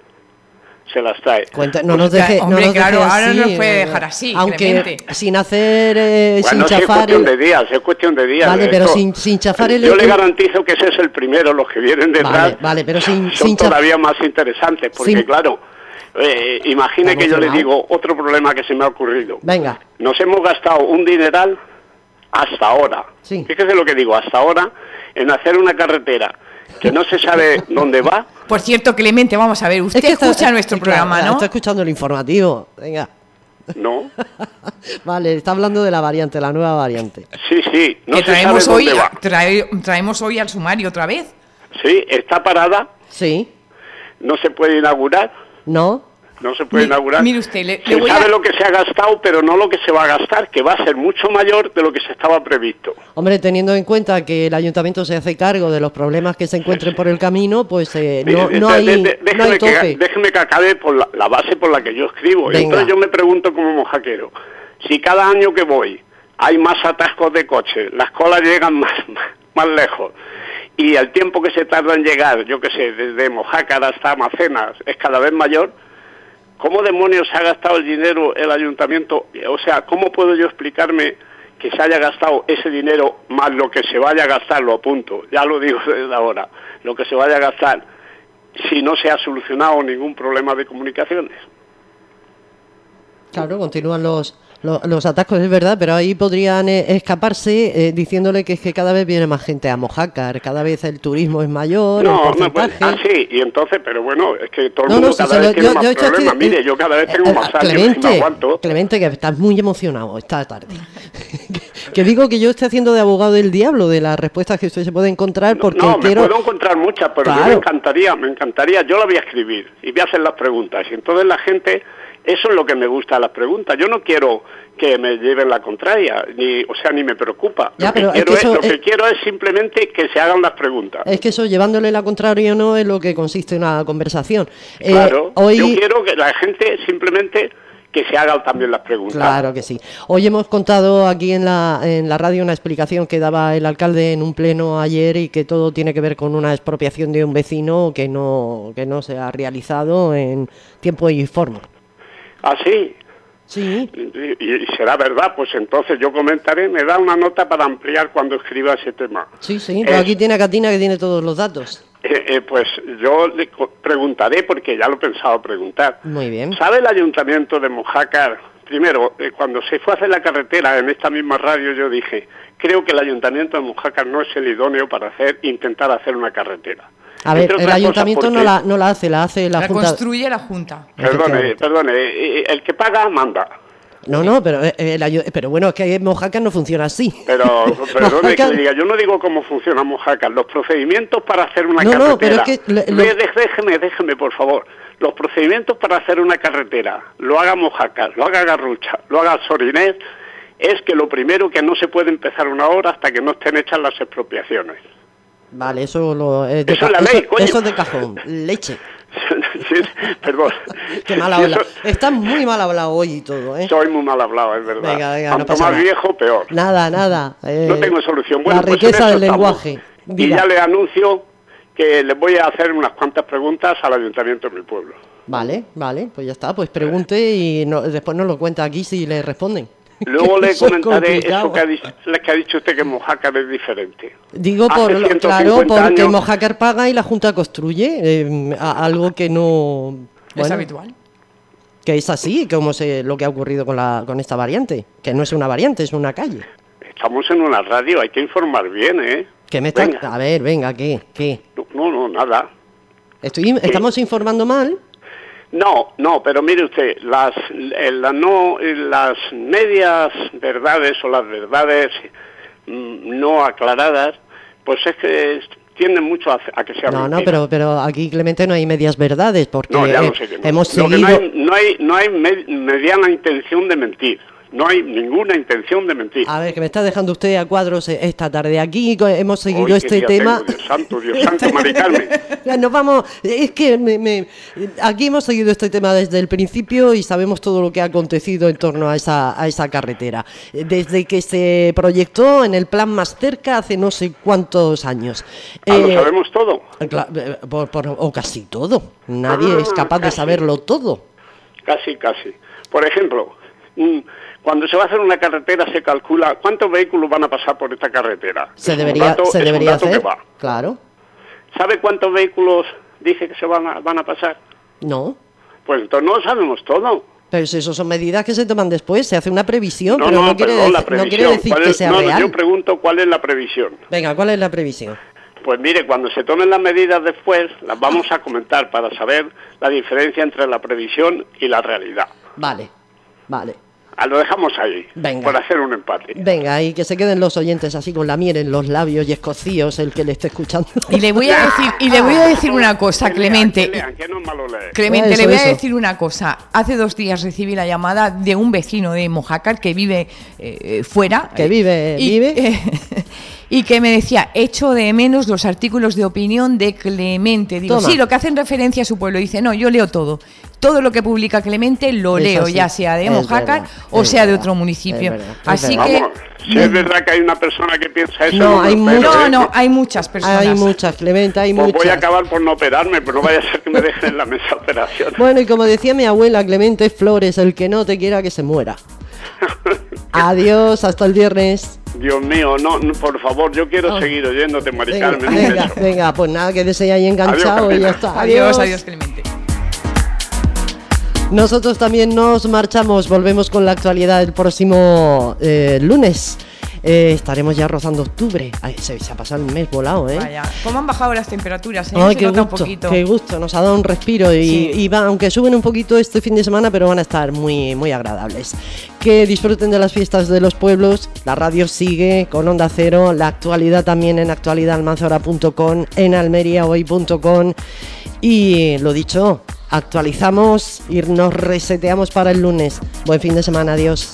No nos deje, hombre, no nos claro, deje ahora así, no nos puede dejar así, aunque Clemente. Sin hacer, sin chafar. Es cuestión de días. Vale, pero sin chafar yo le garantizo que ese es el primero, los que vienen detrás. Vale, pero son todavía más interesantes, porque claro, imagine que yo le digo otro problema que se me ha ocurrido. Venga. Nos hemos gastado un dineral hasta ahora. Sí. Fíjese lo que digo, hasta ahora, en hacer una carretera que no se sabe dónde va. Por cierto, Clemente, vamos a ver, usted escucha nuestro programa, ¿no? Está escuchando el informativo, venga. No. Vale, está hablando de la variante, la nueva variante. Sí, no que se traemos sabe hoy, dónde va. traemos hoy al sumario otra vez. Sí, está parada. Sí. No se puede inaugurar. No se puede inaugurar. Mire usted, se sabe lo que se ha gastado, pero no lo que se va a gastar, que va a ser mucho mayor de lo que se estaba previsto. Hombre, teniendo en cuenta que el ayuntamiento se hace cargo de los problemas que se encuentren por el camino, pues no hay tope. Déjeme que acabe por la base por la que yo escribo. Venga. Entonces yo me pregunto como mojaquero, si cada año que voy hay más atascos de coches, las colas llegan más lejos, y el tiempo que se tarda en llegar, yo qué sé, desde Mojácar hasta Amacenas, es cada vez mayor. ¿Cómo demonios se ha gastado el dinero el ayuntamiento? O sea, ¿cómo puedo yo explicarme que se haya gastado ese dinero más lo que se vaya a gastar? Lo apunto, ya lo digo desde ahora, lo que se vaya a gastar si no se ha solucionado ningún problema de comunicaciones. Claro, continúan los Los atascos es verdad, pero ahí podrían escaparse diciéndole que es que cada vez viene más gente a Mojácar, cada vez el turismo es mayor. No, pues, sí, y entonces, pero bueno, es que todo el mundo cada vez tiene más problemas. Mire, yo cada vez tengo más años y me aguanto. Clemente, que estás muy emocionado esta tarde. Que digo que yo estoy haciendo de abogado del diablo de las respuestas que usted se puede encontrar, porque me puedo encontrar muchas, pero claro. Me encantaría, yo la voy a escribir y voy a hacer las preguntas, y entonces la gente... Eso es lo que me gusta de las preguntas. Yo no quiero que me lleven la contraria, ni me preocupa. Ya, lo que quiero es simplemente que se hagan las preguntas. Es que eso, llevándole la contraria o no, es lo que consiste en una conversación. Claro, yo quiero que la gente simplemente que se hagan también las preguntas. Claro que sí. Hoy hemos contado aquí en la radio una explicación que daba el alcalde en un pleno ayer, y que todo tiene que ver con una expropiación de un vecino que no se ha realizado en tiempo y forma. ¿Ah, sí? Sí. Y será verdad, pues entonces yo comentaré, me da una nota para ampliar cuando escriba ese tema. Sí, pero aquí tiene a Catina, que tiene todos los datos. Pues yo le preguntaré, porque ya lo he pensado preguntar. Muy bien. ¿Sabe el Ayuntamiento de Mojácar? Primero, cuando se fue a hacer la carretera en esta misma radio, yo dije, creo que el Ayuntamiento de Mojácar no es el idóneo para intentar hacer una carretera. A ver, el ayuntamiento no la hace la Junta. La construye la Junta. Perdone, el que paga manda. No, pero bueno, es que Mojácar no funciona así. Pero perdone que le diga, yo no digo cómo funciona Mojácar. Los procedimientos para hacer una carretera... No, pero es que... Déjeme, por favor. Los procedimientos para hacer una carretera, lo haga Mojácar, lo haga Garrucha, lo haga Sorinés, es que lo primero, que no se puede empezar una obra hasta que no estén hechas las expropiaciones. Vale, eso es la ley, coño. Eso es de cajón, leche. Sí, perdón. Qué mal hablado. Estás muy mal hablado hoy y todo, ¿eh? Soy muy mal hablado, es verdad. Venga, cuanto más viejo, peor. Nada. No tengo solución. Bueno, la riqueza del lenguaje. Y ya le anuncio que les voy a hacer unas cuantas preguntas al ayuntamiento de mi pueblo. Vale, pues ya está. Pues pregunte y después nos lo cuenta aquí si le responden. Luego le comentaré eso que ha dicho usted, que Mojácar es diferente. Digo, porque Mojácar paga y la Junta construye, algo que no... es habitual. Que es así, como lo que ha ocurrido con esta variante, que no es una variante, es una calle. Estamos en una radio, hay que informar bien, ¿eh? A ver, venga, ¿qué? No, nada. ¿Estamos informando mal? No, pero mire usted, las medias verdades o las verdades no aclaradas, pues es que tienden mucho a que sea mentira. No, pero aquí, Clemente, no hay medias verdades, porque hemos seguido... No hay mediana intención de mentir. No hay ninguna intención de mentir. A ver, que me está dejando usted a cuadros esta tarde. Aquí hemos seguido este tema. Dios santo, Mari Carmen. Nos vamos. Es que aquí hemos seguido este tema desde el principio y sabemos todo lo que ha acontecido en torno a esa carretera. Desde que se proyectó en el plan Más Cerca hace no sé cuántos años. ¿Lo sabemos todo? O casi todo. Nadie es capaz de saberlo todo. Casi. Por ejemplo... Cuando se va a hacer una carretera se calcula cuántos vehículos van a pasar por esta carretera. Se debería hacer, claro. ¿Sabe cuántos vehículos dice que se van a pasar? No. Pues entonces no lo sabemos todo. Pero si eso son medidas que se toman después, se hace una previsión, pero no quiere decir que sea real. Yo pregunto cuál es la previsión. Venga, ¿cuál es la previsión? Pues mire, cuando se tomen las medidas después, las vamos a comentar para saber la diferencia entre la previsión y la realidad. Vale. Lo dejamos ahí, venga, por hacer un empate. Venga, y que se queden los oyentes así con la miel en los labios y escocíos el que le esté escuchando. Y le voy a decir una cosa, Clemente. Que no es malo leer. Clemente, le voy a decir una cosa. Hace 2 días recibí la llamada de un vecino de Mojácar que vive fuera. Que vive. Y que me decía, echo de menos los artículos de opinión de Clemente. Digo, sí, lo que hacen referencia a su pueblo. Dice, no, yo leo todo. Todo lo que publica Clemente lo leo, ya sea de Mojácar o sea de otro municipio. Así que... Vamos, si es verdad que hay una persona que piensa eso... No, hay muchas personas. Hay muchas, Clemente, hay muchas. Voy a acabar por no operarme, pero no vaya a ser que me dejen en la mesa de operación. Bueno, y como decía mi abuela, Clemente Flores, el que no te quiera que se muera. Adiós, hasta el viernes. Dios mío, no, por favor, yo quiero seguir oyéndote, Mari Carmen. Venga, pues nada, quédese ahí enganchado. Adiós, y ya está. Adiós, Clemente. Nosotros también nos marchamos, volvemos con la actualidad el próximo lunes. Estaremos ya rozando octubre. Ay, se ha pasado el mes volado, ¿eh? Vaya, ¿cómo han bajado las temperaturas? Ay, qué gusto, nos ha dado un respiro y va, aunque suben un poquito este fin de semana, pero van a estar muy, muy agradables. Que disfruten de las fiestas de los pueblos. La radio sigue con Onda Cero, la actualidad también en actualidadalmanzora.com, en almeriahoy.com y lo dicho, actualizamos y nos reseteamos para el lunes. Buen fin de semana, adiós.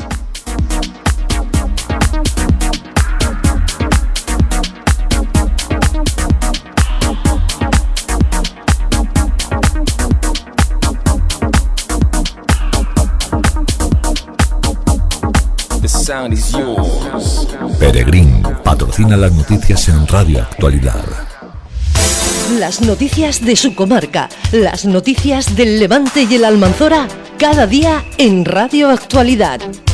Peregrín patrocina las noticias en Radio Actualidad. Las noticias de su comarca, las noticias del Levante y el Almanzora, cada día en Radio Actualidad.